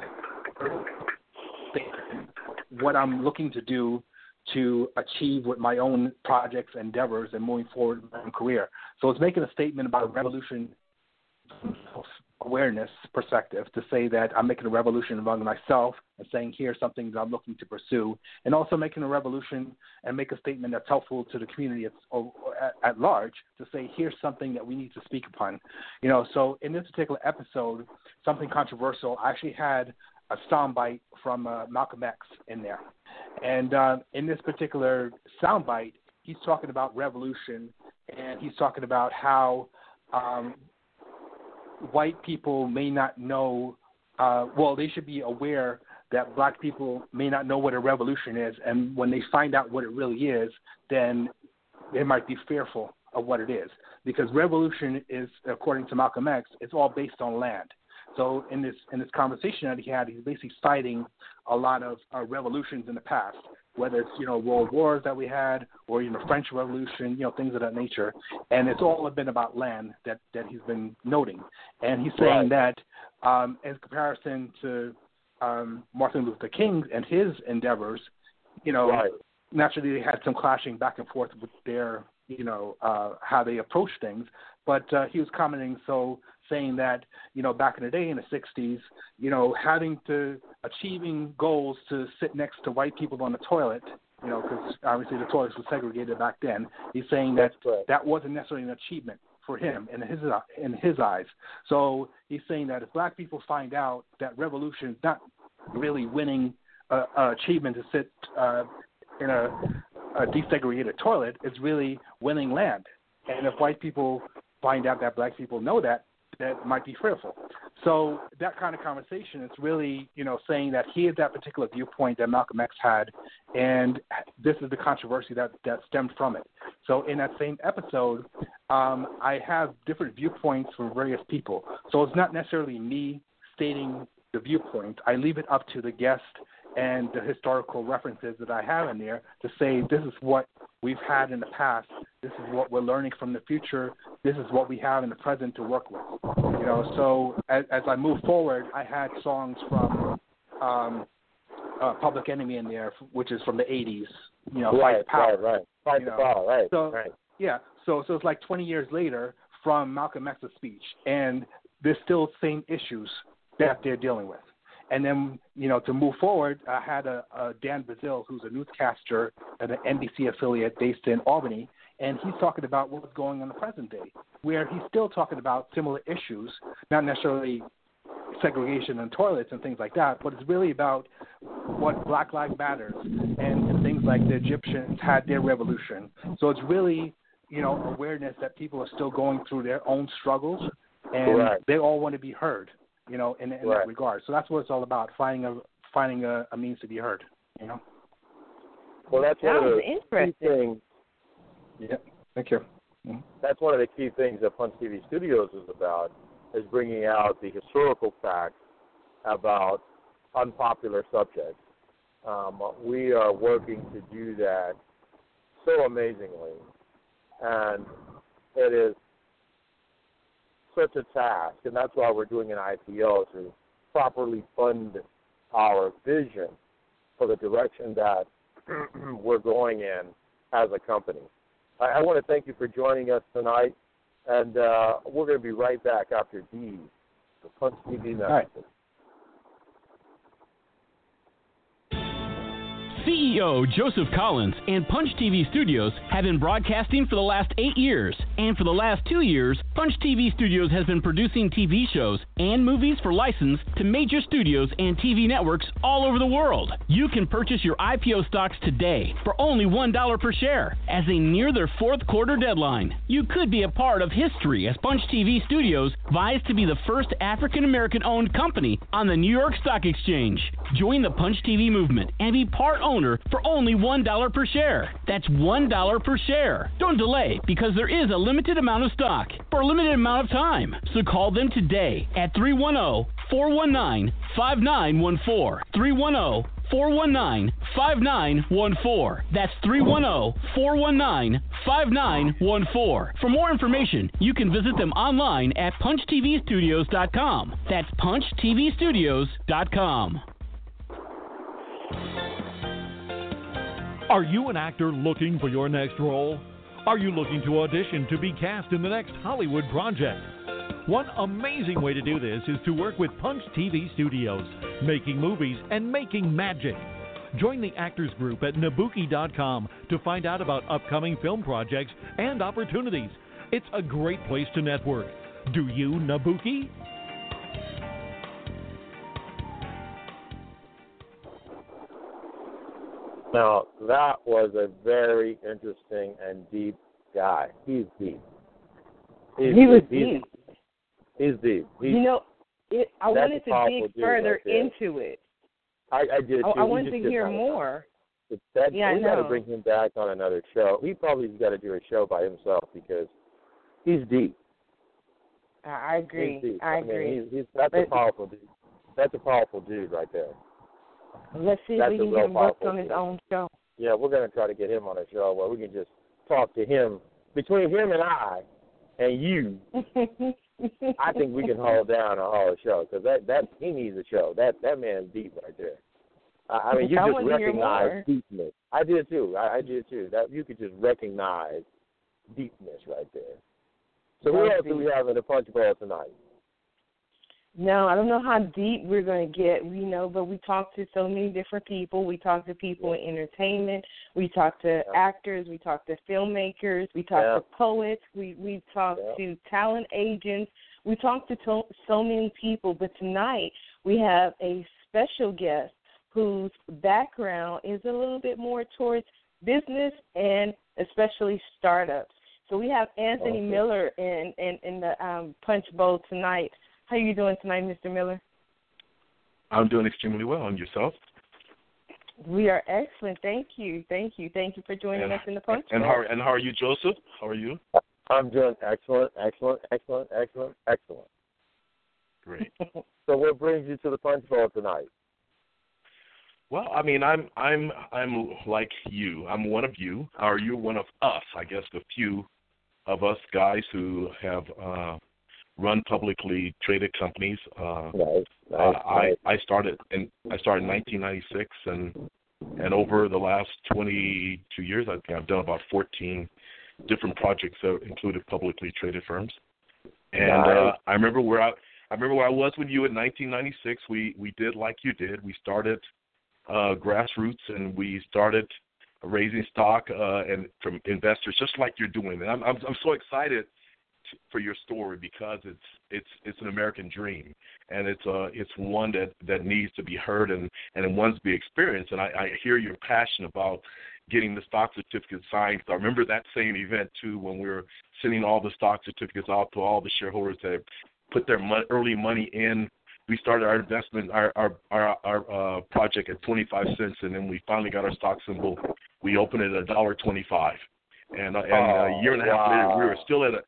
what I'm looking to do to achieve with my own projects, endeavors, and moving forward in my own career. So it's making a statement about revolution awareness perspective to say that I'm making a revolution among myself and saying here's something that I'm looking to pursue, and also making a revolution and make a statement that's helpful to the community at large to say here's something that we need to speak upon. So in this particular episode, something controversial, I actually had a soundbite from Malcolm X in there. And in this particular soundbite, he's talking about revolution, and he's talking about how white people may not know, they should be aware that black people may not know what a revolution is, and when they find out what it really is, then they might be fearful of what it is. Because revolution is, according to Malcolm X, it's all based on land. So in this conversation that he had, he's basically citing a lot of revolutions in the past, whether it's world wars that we had or the French Revolution, things of that nature, and it's all been about land that he's been noting, and he's saying that in comparison to Martin Luther King and his endeavors, naturally they had some clashing back and forth with their how they approach things, but he was commenting saying that, back in the day in the 60s, achieving goals to sit next to white people on the toilet, because obviously the toilets were segregated back then. He's saying that that wasn't necessarily an achievement for him in his eyes. So he's saying that if black people find out that revolution is not really winning an achievement to sit in a desegregated toilet, it's really winning land. And if white people find out that black people know that might be fearful. So that kind of conversation is really, saying that he had that particular viewpoint that Malcolm X had, and this is the controversy that stemmed from it. So in that same episode, I have different viewpoints from various people. So it's not necessarily me stating the viewpoint. I leave it up to the guest and the historical references that I have in there to say this is what we've had in the past, this is what we're learning from the future, this is what we have in the present to work with. So as I move forward, I had songs from Public Enemy in there, which is from the 80s, Fight the Power. Right. Fight the Power, right. Right. Yeah, so it's like 20 years later from Malcolm X's speech, and there's still the same issues that they're dealing with. And then, to move forward, I had a Dan Brazil, who's a newscaster at an NBC affiliate based in Albany, and he's talking about what's going on in the present day, where he's still talking about similar issues, not necessarily segregation and toilets and things like that, but it's really about what Black Lives Matter and things like the Egyptians had their revolution. So it's really, awareness that people are still going through their own struggles, and they all want to be heard. In that regard. So that's what it's all about, finding a means to be heard, Well, that's one of the key things. Yeah, thank you. Mm-hmm. That's one of the key things that Punch TV Studios is about, is bringing out the historical facts about unpopular subjects. We are working to do that so amazingly, and it is such a task, and that's why we're doing an IPO, to properly fund our vision for the direction that we're going in as a company. I want to thank you for joining us tonight, and we're going to be right back after these, the Punch TV message. Right. CEO Joseph Collins and Punch TV Studios have been broadcasting for the last 8 years. And for the last 2 years, Punch TV Studios has been producing TV shows and movies for license to major studios and TV networks all over the world. You can purchase your IPO stocks today for only $1 per share as they near their fourth quarter deadline. You could be a part of history as Punch TV Studios vies to be the first African-American owned company on the New York Stock Exchange. Join the Punch TV movement and be part owner for only $1 per share. That's $1 per share. Don't delay, because there is a limited amount of stock for a limited amount of time. So call them today at 310-419-5914. 310-419-5914. That's 310-419-5914. For more information, you can visit them online at punchtvstudios.com. That's punchtvstudios.com. Are you an actor looking for your next role? Are you looking to audition to be cast in the next Hollywood project? One amazing way to do this is to work with Punch TV Studios, making movies and making magic. Join the Actors Group at Nabuki.com to find out about upcoming film projects and opportunities. It's a great place to network. Do you, Nabuki? Now, that was a very interesting and deep guy. He's deep. He's deep. I wanted to dig further into it. I did too. I wanted to hear more. We got to bring him back on another show. He probably's got to do a show by himself because he's deep. I agree. That's a powerful dude. That's a powerful dude right there. Let's see if we can get him booked on his own show. Yeah, we're going to try to get him on a show where we can just talk to him. Between him and I and you, I think we can hold down a whole show because that he needs a show. That man's deep right there. I mean, you just recognize deepness. I did too. I did too. That you could just recognize deepness right there. So who else do we have in the Punch Bowl tonight? No, I don't know how deep we're going to get, but we talk to so many different people. We talk to people in entertainment. We talk to actors. We talk to filmmakers. We talk to poets. We talk to talent agents. We talk to so many people. But tonight we have a special guest whose background is a little bit more towards business and especially startups. So we have Anthony Miller in the Punch Bowl tonight. How are you doing tonight, Mr. Miller? I'm doing extremely well. And yourself? We are excellent. Thank you for joining us in the Punch Bowl. And how are you, Joseph? How are you? I'm doing excellent. Great. So what brings you to the Punch Bowl tonight? Well, I mean, I'm like you. I'm one of you, or you're one of us. I guess the few of us guys who have run publicly traded companies. I started in 1996, and over the last 22 years, I think I've done about 14 different projects that included publicly traded firms. And I remember where I was with you in 1996. We did like you did. We started grassroots, and we started raising stock and from investors, just like you're doing. And I'm so excited for your story because it's an American dream, and it's one that needs to be heard and it wants to be experienced. And I hear your passion about getting the stock certificate signed. I remember that same event too, when we were sending all the stock certificates out to all the shareholders that put their early money in. We started our investment, our project at 25 cents, and then we finally got our stock symbol. We opened it at $1.25, and a year and a half later, we were still at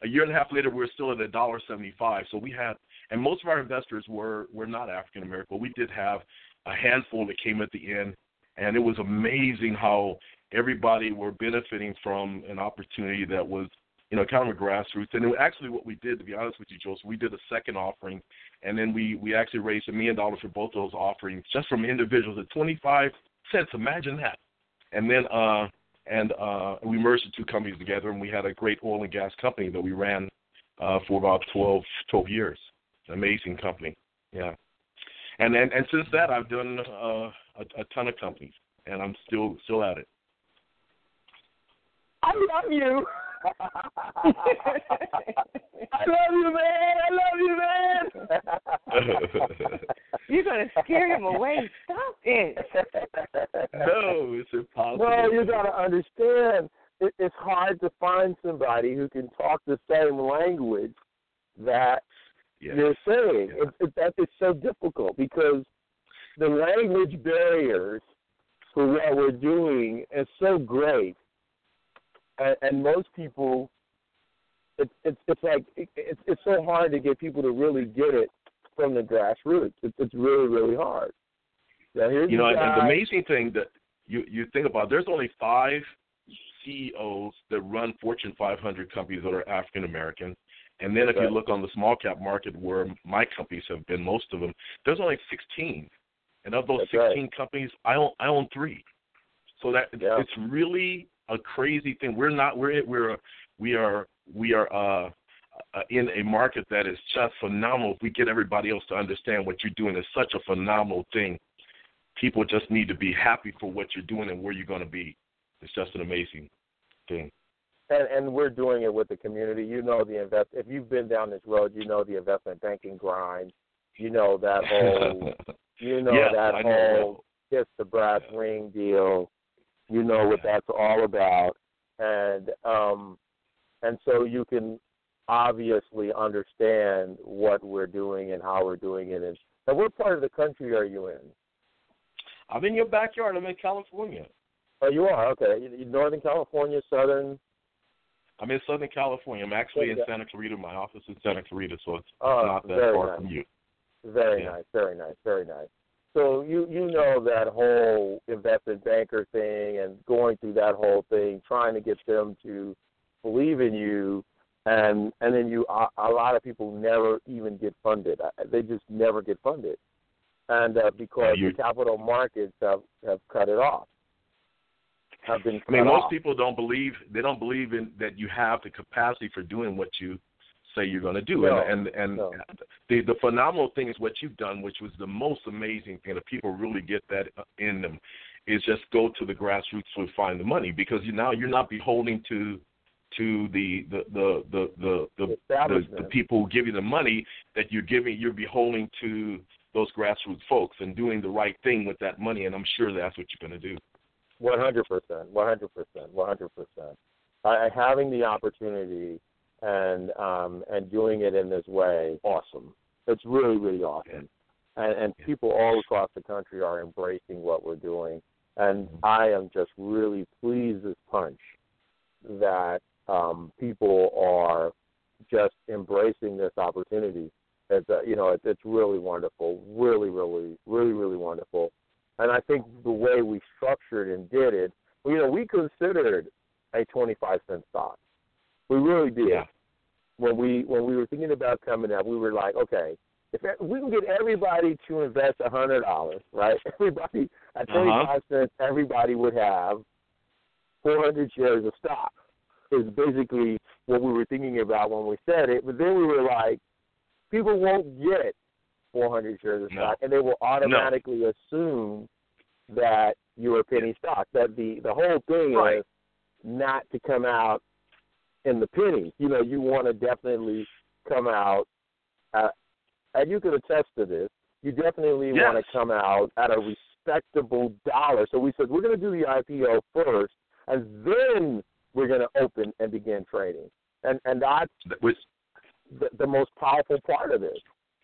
$1.75. So we had, and most of our investors were not African American, but we did have a handful that came at the end, and it was amazing how everybody were benefiting from an opportunity that was, kind of a grassroots. And actually what we did, to be honest with you, Joseph, we did a second offering, and then we actually raised $1 million for both those offerings just from individuals at 25 cents. Imagine that. And then we merged the two companies together, and we had a great oil and gas company that we ran for about 12 years. An amazing company, yeah. And since that, I've done a ton of companies, and I'm still at it. I love you. I love you, man. You're going to scare him away. Stop it. No, it's impossible. Well, you got to understand, it's hard to find somebody who can talk the same language that you're saying. Yeah. It's so difficult because the language barriers for what we're doing is so great, and most people, it's so hard to get people to really get it from the grassroots. It's really, really hard. Now, here's and the amazing thing that you think about, there's only 5 CEOs that run Fortune 500 companies that are African American. And then if you look on the small cap market where my companies have been, most of them, there's only 16. And of those 16 companies, I own 3. So that it's really a crazy thing. We are in a market that is just phenomenal. If we get everybody else to understand what you're doing is such a phenomenal thing, people just need to be happy for what you're doing and where you're going to be. It's just an amazing thing. And we're doing it with the community. You know if you've been down this road, you know the investment banking grind. You know that whole whole kiss the brass ring deal. You know what that's all about. And so you can obviously understand what we're doing and how we're doing it. And what part of the country are you in? I'm in your backyard. I'm in California. Oh, you are? Okay. Northern California, Southern? I'm in Southern California. I'm actually in Santa Clarita. My office is in Santa Clarita, so it's not that far from you. Very nice, very nice, very nice. So you know that whole investment banker thing and going through that whole thing, trying to get them to believe in you, and then a lot of people never even get funded. They just never get funded, and because the capital markets have cut it off. Most people don't believe in that you have the capacity for doing what you say you're going to do. No. The phenomenal thing is what you've done, which was the most amazing thing. If people really get that in them, is just go to the grassroots to find the money, because now you're not beholden to the people who give you the money that you're giving. You're beholden to those grassroots folks and doing the right thing with that money, and I'm sure that's what you're going to do. 100%. Having the opportunity and doing it in this way, awesome. It's really, really awesome. And people all across the country are embracing what we're doing. And I am just really pleased as punch that people are just embracing this opportunity. It's really wonderful, really, really, really, really wonderful. And I think the way we structured and did it, we considered a 25-cent stock. We really did. Yeah. When we were thinking about coming up, we were like, okay, if we can get everybody to invest $100, right? Everybody at 25 cents, everybody would have 400 shares of stock. Is basically what we were thinking about when we said it. But then we were like, people won't get 400 shares of stock, and they will automatically assume that you're a penny stock. That the whole thing is not to come out in the pennies. You want to definitely come out, and you can attest to this, you definitely want to come out at a respectable dollar. So we said we're going to do the IPO first, and then we're going to open and begin trading. And that's the most powerful part of this.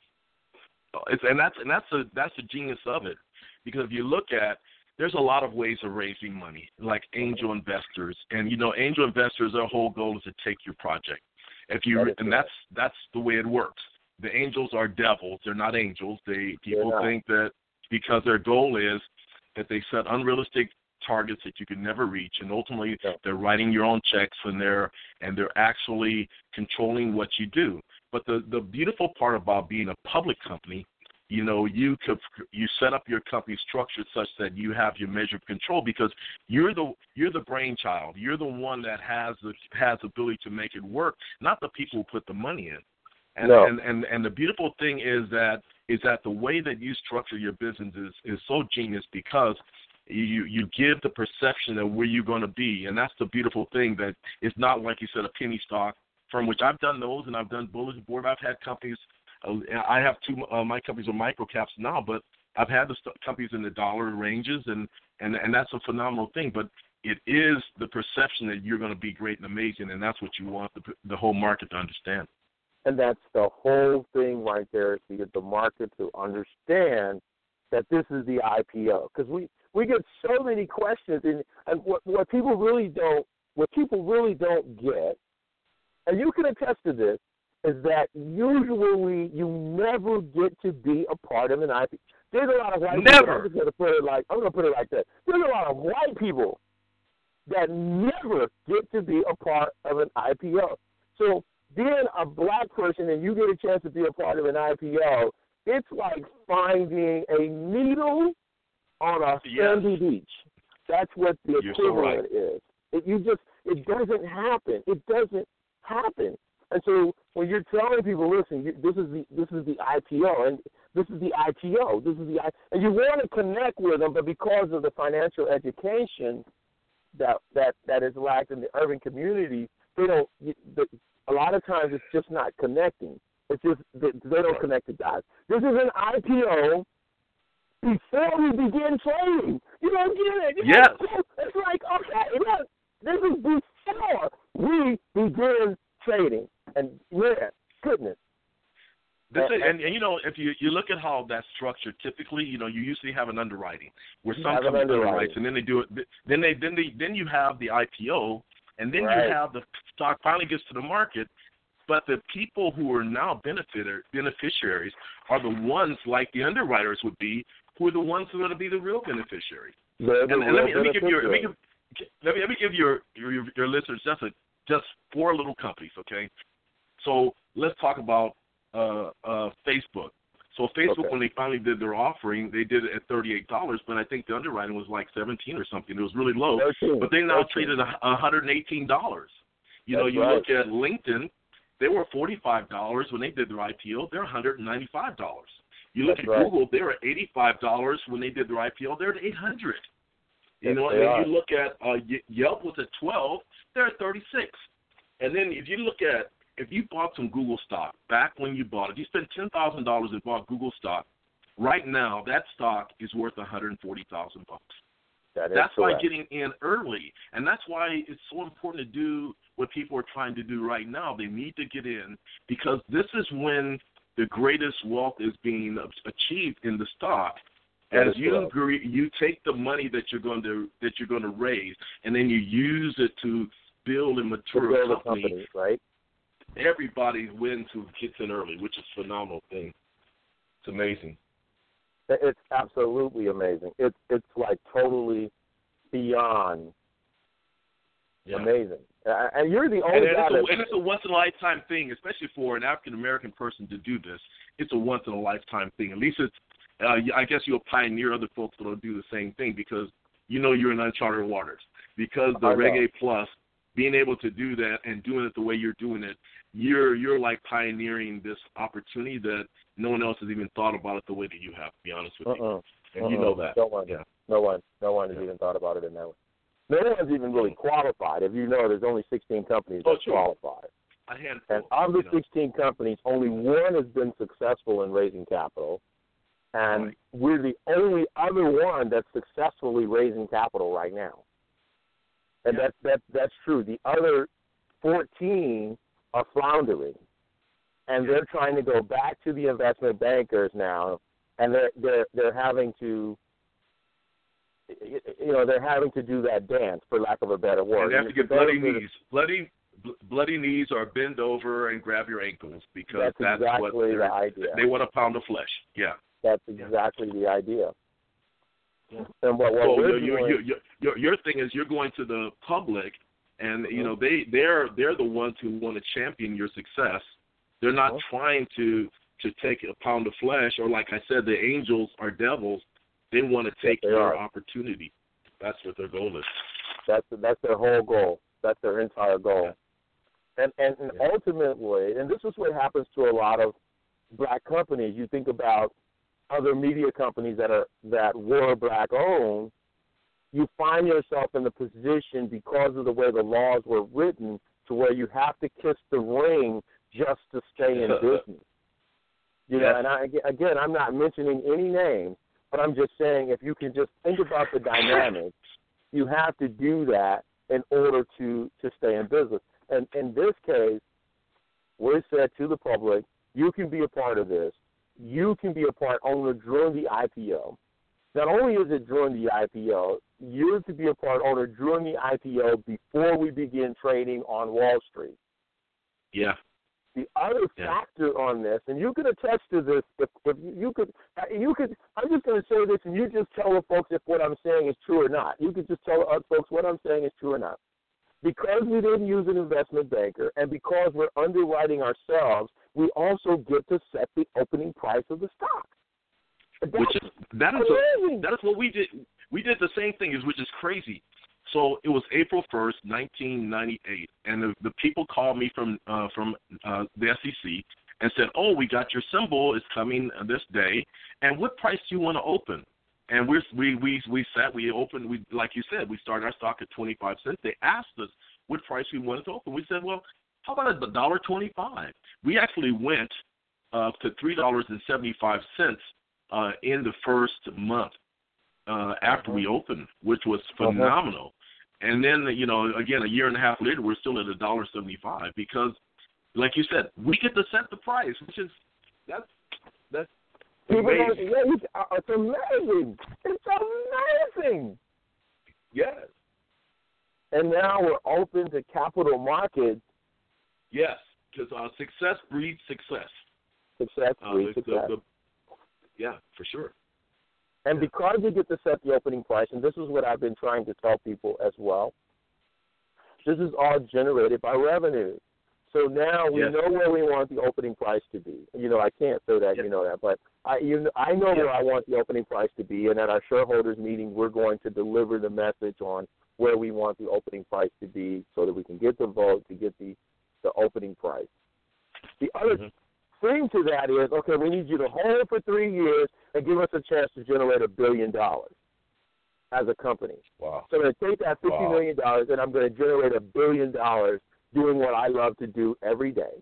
That's the genius of it, because if you look at, there's a lot of ways of raising money, like angel investors, and angel investors, their whole goal is to take your project. That's the way it works. The angels are devils; they're not angels. People think that because their goal is that they set unrealistic targets that you can never reach, and ultimately they're writing your own checks, and they're actually controlling what you do. But the beautiful part about being a public company, you set up your company structured such that you have your measure of control, because you're the brainchild. You're the one that has the ability to make it work, not the people who put the money in. And the beautiful thing is that the way that you structure your business is so genius, because you give the perception of where you're going to be, and that's the beautiful thing, that it's not like you said a penny stock, from which I've done those, and I've done bulletin board. I've had companies. I have two. My companies are micro caps now, but I've had the companies in the dollar ranges, and that's a phenomenal thing. But it is the perception that you're going to be great and amazing, and that's what you want the whole market to understand. And that's the whole thing right there, to get the market to understand that this is the IPO. Because we get so many questions, and what people really don't get, and you can attest to this, is that usually you never get to be a part of an IPO. There's a lot of white people. I'm going to put it like that. There's a lot of white people that never get to be a part of an IPO. So being a black person and you get a chance to be a part of an IPO, it's like finding a needle on a sandy beach. That's what the equivalent is. It doesn't happen. It doesn't happen. And so when you're telling people, listen, this is the IPO, and this is the IPO, and you want to connect with them, but because of the financial education that is lacked in the urban community, they don't. A lot of times it's just not connecting. It's just they don't connect the dots. This is an IPO before we begin trading. You don't get it. Yes. It's like, okay, look, this is before we begin trading. And man, goodness. And you know, if you look at how that's structured, typically, you know, you usually have an underwriting where some company underwrites, and then they do it. Then you have the IPO, and then you have the stock finally gets to the market. But the people who are now beneficiaries are the ones like the underwriters would be, who are the ones who are going to be the real beneficiaries. Let me give your listeners just 4 little companies, okay? So let's talk about Facebook. So Facebook, when they finally did their offering, they did it at $38, but I think the underwriting was like $17 or something. It was really low. But they now traded $118. You know, you look at LinkedIn, they were $45 when they did their IPO. They're $195. You look at Google, they were $85 when they did their IPO. They're at $800. You know, and then you look at Yelp was at $12. They're at $36. And then if you bought some Google stock back when you bought it, you spent $10,000 and bought Google stock. Right now, that stock is worth $140,000. That's by getting in early, and that's why it's so important to do what people are trying to do right now. They need to get in because this is when the greatest wealth is being achieved in the stock. As you take the money that you're going to raise, and then you use it to build and mature a company, right? Everybody wins who gets in early, which is a phenomenal thing. It's amazing. It's absolutely amazing. It's like totally beyond amazing. And you're the only guy and it's a once-in-a-lifetime thing, especially for an African-American person to do this. It's a once-in-a-lifetime thing. At least it's, I guess you'll pioneer other folks that will do the same thing because you know you're in uncharted waters. Because the Reggae Plus, being able to do that and doing it the way you're doing it, you're like pioneering this opportunity that no one else has even thought about it the way that you have, to be honest with you. And you know that. No one has even thought about it in that way. No one's even really qualified. If you know, there's only 16 companies that qualified. A handful. And of the 16 companies, only one has been successful in raising capital. And we're the only other one that's successfully raising capital right now. And that's true. The other 14 are floundering. And they're trying to go back to the investment bankers now, and they're having to, they're having to do that dance, for lack of a better word. And they have to get bloody knees, or bend over and grab your ankles because that's exactly what the idea. They want a pound of flesh. Yeah, that's exactly the idea. Yeah. And your thing is you're going to the public, and they're the ones who want to champion your success. They're not trying to take a pound of flesh, or like I said, the angels are devils. They want to take your opportunity. That's what their goal is. That's their whole goal. That's their entire goal. And ultimately, and this is what happens to a lot of black companies. You think about other media companies that were black owned. You find yourself in the position, because of the way the laws were written, to where you have to kiss the ring just to stay in business. And I'm not mentioning any names, but I'm just saying, if you can just think about the dynamics, you have to do that in order to stay in business. And in this case, we said to the public, you can be a part of this. You can be a part owner during the IPO. Not only is it during the IPO, you're to be a part owner during the IPO before we begin trading on Wall Street. Yeah. The other factor on this, and you can attest to this, if you could, I'm just going to say this, and you just tell the folks if what I'm saying is true or not. You could just tell the folks what I'm saying is true or not. Because we didn't use an investment banker, and because we're underwriting ourselves, we also get to set the opening price of the stock. That is what we did. We did the same thing, which is crazy. So it was April 1st, 1998, and the people called me from the SEC and said, "Oh, we got your symbol. It's coming this day. And what price do you want to open?" And we opened. We, like you said, we started our stock at 25 cents. They asked us what price we wanted to open. We said, "Well, how about $1.25?" We actually went to $3.75 in the first month after we opened, which was phenomenal. And then, again, a year and a half later, we're still at $1.75 because, like you said, we get to set the price, which is that's amazing. It's amazing. It's amazing. Yes. And now we're open to capital markets. Yes, because success breeds success. Success breeds success. Yeah, for sure. And because we get to set the opening price, and this is what I've been trying to tell people as well, this is all generated by revenue. So now we know where we want the opening price to be. I can't say that, you know that, but I know where I want the opening price to be, and at our shareholders meeting, we're going to deliver the message on where we want the opening price to be so that we can get the vote to get the opening price. The other thing to that is, okay, we need you to hold for 3 years and give us a chance to generate $1 billion as a company. Wow. So I'm going to take that $50 million and I'm going to generate $1 billion doing what I love to do every day.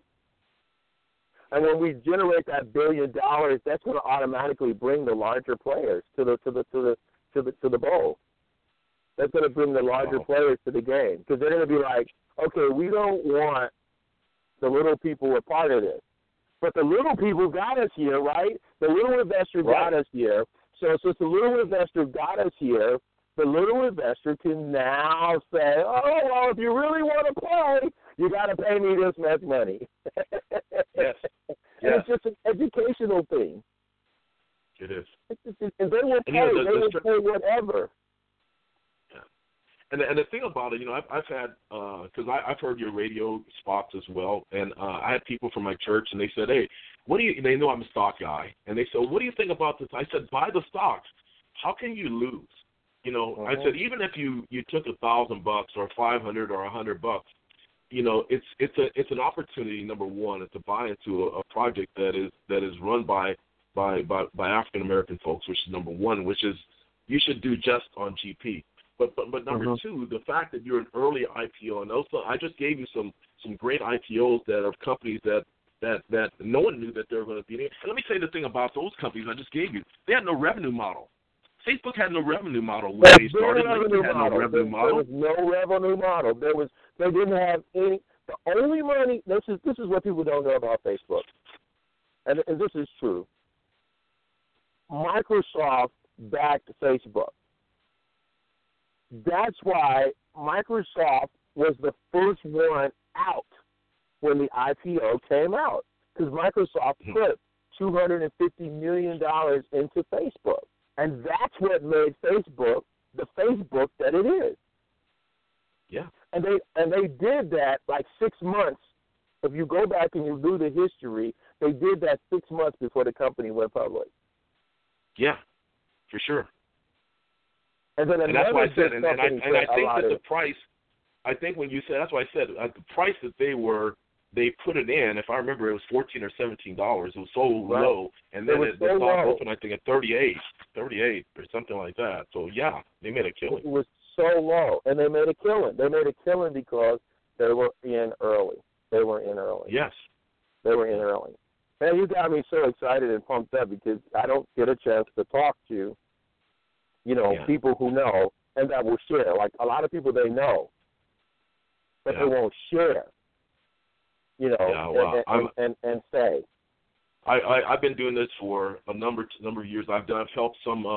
And when we generate that $1 billion, that's going to automatically bring the larger players to the bowl. That's going to bring the larger players to the game because they're going to be like, okay, we don't want the little people a part of this. But the little people got us here, right? The little investor got us here. So since the little investor got us here, the little investor can now say, oh, well, if you really want to play, you got to pay me this much money. Yes. And it's just an educational thing. It is. And they will pay. They will pay whatever. And the thing about it, I've had, because I've heard your radio spots as well, and I had people from my church, and they said, hey, they know I'm a stock guy, and they said, what do you think about this? I said, buy the stocks. How can you lose? I said, even if you took $1,000 or $500 or $100, it's an opportunity, number one, to buy into a project that is run by African American folks, which is number one, which is you should do just on GP. But number two, the fact that you're an early IPO, and also I just gave you some great IPOs that are companies that no one knew that they were going to be in. And let me say the thing about those companies I just gave you. They had no revenue model. Facebook had no revenue model when they started. LinkedIn had no revenue model. There was no revenue model. They didn't have any. The only money. This is what people don't know about Facebook, and this is true. Microsoft backed Facebook. That's why Microsoft was the first one out when the IPO came out, because Microsoft put $250 million into Facebook, and that's what made Facebook the Facebook that it is. Yeah. And they did that like 6 months. If you go back and you do the history, they did that 6 months before the company went public. Yeah, for sure. And that's why I said, and I think that the price, I think when you said, that's why I said, the price that they put it in, if I remember, it was $14 or $17. It was so low, and then the stock opened, I think, at 38 or something like that. So yeah, they made a killing. It was so low, and they made a killing. They made a killing because they were in early. Yes, they were in early. Man, you got me so excited and pumped up because I don't get a chance to talk to people who know and that will share. Like a lot of people they know, but they won't share. And say. I've been doing this for a number of years. I've helped some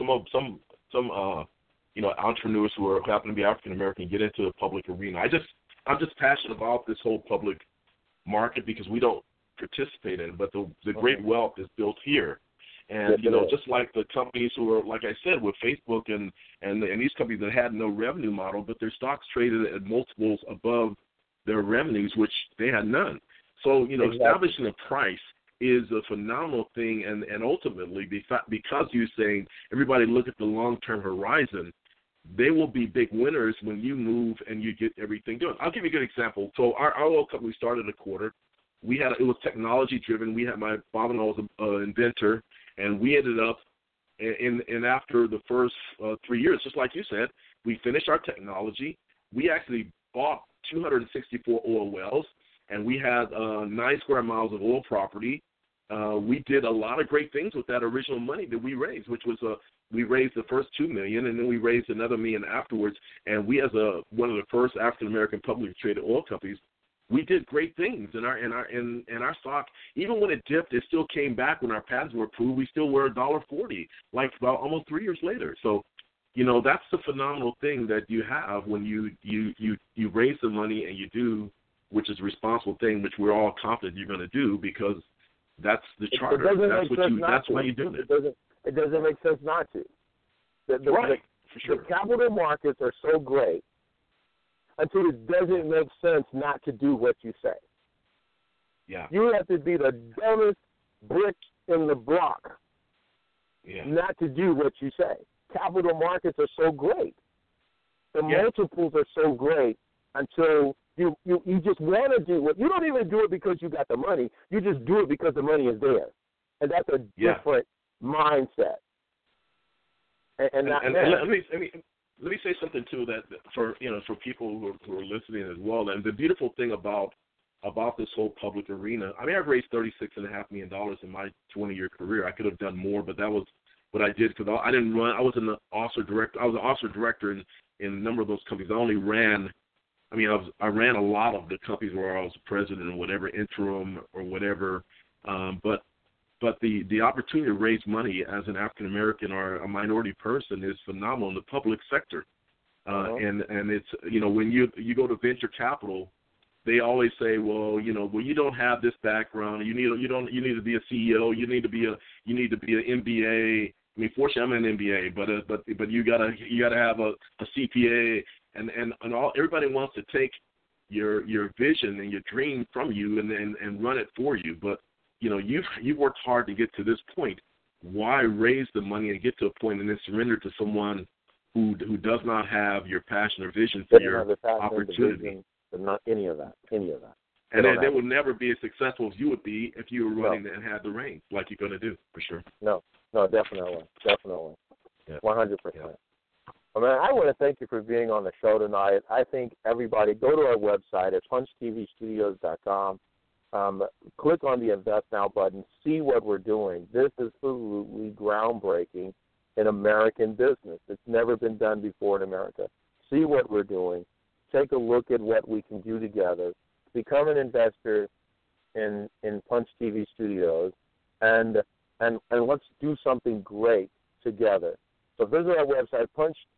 entrepreneurs who happen to be African American get into the public arena. I'm just passionate about this whole public market because we don't participate in it, but the great wealth is built here. And just like the companies who are, like I said, with Facebook and these companies that had no revenue model, but their stocks traded at multiples above their revenues, which they had none. So establishing a price is a phenomenal thing, and ultimately, because you're saying everybody look at the long-term horizon, they will be big winners when you move and you get everything done. I'll give you a good example. So our oil company started a quarter. It was technology driven. My father-in-law was an inventor, and we ended up and after the first 3 years, just like you said, we finished our technology. We actually bought 264 oil wells, and we had 9 square miles of oil property. We did a lot of great things with that original money that we raised, which was we raised the first $2 million, and then we raised another $1 million afterwards. And we, as one of the first African American publicly traded oil companies, we did great things. And our stock, even when it dipped, it still came back. When our patents were approved, we still were $1.40, like about almost 3 years later. So, that's the phenomenal thing that you have when you raise the money and you do, which is a responsible thing, which we're all confident you're going to do because that's the charter. That's why you do it. It doesn't make sense not to. Right, for sure. The capital markets are so great until it doesn't make sense not to do what you say. Yeah. You have to be the dumbest brick in the block not to do what you say. Capital markets are so great. The multiples are so great until you just want to do it. You don't even do it because you got the money. You just do it because the money is there. And that's a different mindset. And let me say something too that for people who are listening as well. And the beautiful thing about this whole public arena, I mean, I've raised $36.5 million in my 20-year career. I could have done more, but that was what I did because I didn't run. I was an officer director. I was an officer director in a number of those companies. I only ran. I ran a lot of the companies where I was president or whatever, interim or whatever. But the opportunity to raise money as an African American or a minority person is phenomenal in the public sector. And it's when you go to venture capital, they always say, well, you don't have this background. You need to be a CEO. You need to be an MBA. I mean, fortunately, I'm an MBA, but you gotta have a CPA, and all everybody wants to take your vision and your dream from you and run it for you. But you've worked hard to get to this point. Why raise the money and get to a point and then surrender to someone who does not have your passion or vision for your opportunity? Not any of that. And they will never be as successful as you would be if you were running and had the reins, like you're going to do, for sure. No, definitely. Yeah. 100%. Yeah. I mean, I want to thank you for being on the show tonight. I think everybody go to our website at punchtvstudios.com. Click on the Invest Now button. See what we're doing. This is absolutely groundbreaking in American business. It's never been done before in America. See what we're doing. Take a look at what we can do together. Become an investor in Punch TV Studios, and let's do something great together. So visit our website,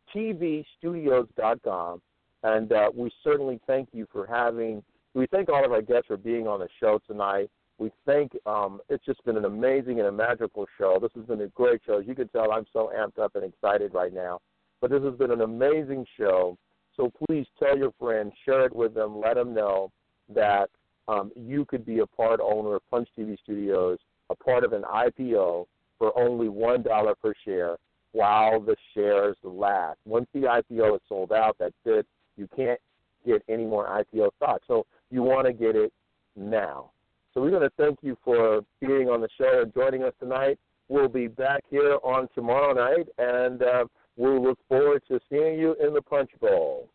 punchtvstudios.com, and we certainly thank you for we thank all of our guests for being on the show tonight. We think it's just been an amazing and a magical show. This has been a great show. As you can tell, I'm so amped up and excited right now. But this has been an amazing show. So please tell your friends, share it with them, let them know that you could be a part owner of Punch TV Studios, a part of an IPO for only $1 per share while the shares last. Once the IPO is sold out, that's it. You can't get any more IPO stock. So you want to get it now. So we're going to thank you for being on the show and joining us tonight. We'll be back here on tomorrow night, and we'll look forward to seeing you in the Punch Bowl.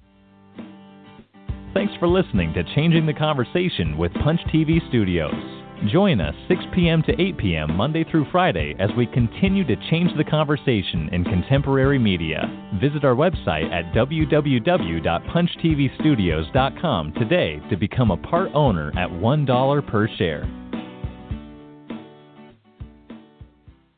Thanks for listening to Changing the Conversation with Punch TV Studios. Join us 6 p.m. to 8 p.m. Monday through Friday as we continue to change the conversation in contemporary media. Visit our website at www.punchtvstudios.com today to become a part owner at $1 per share.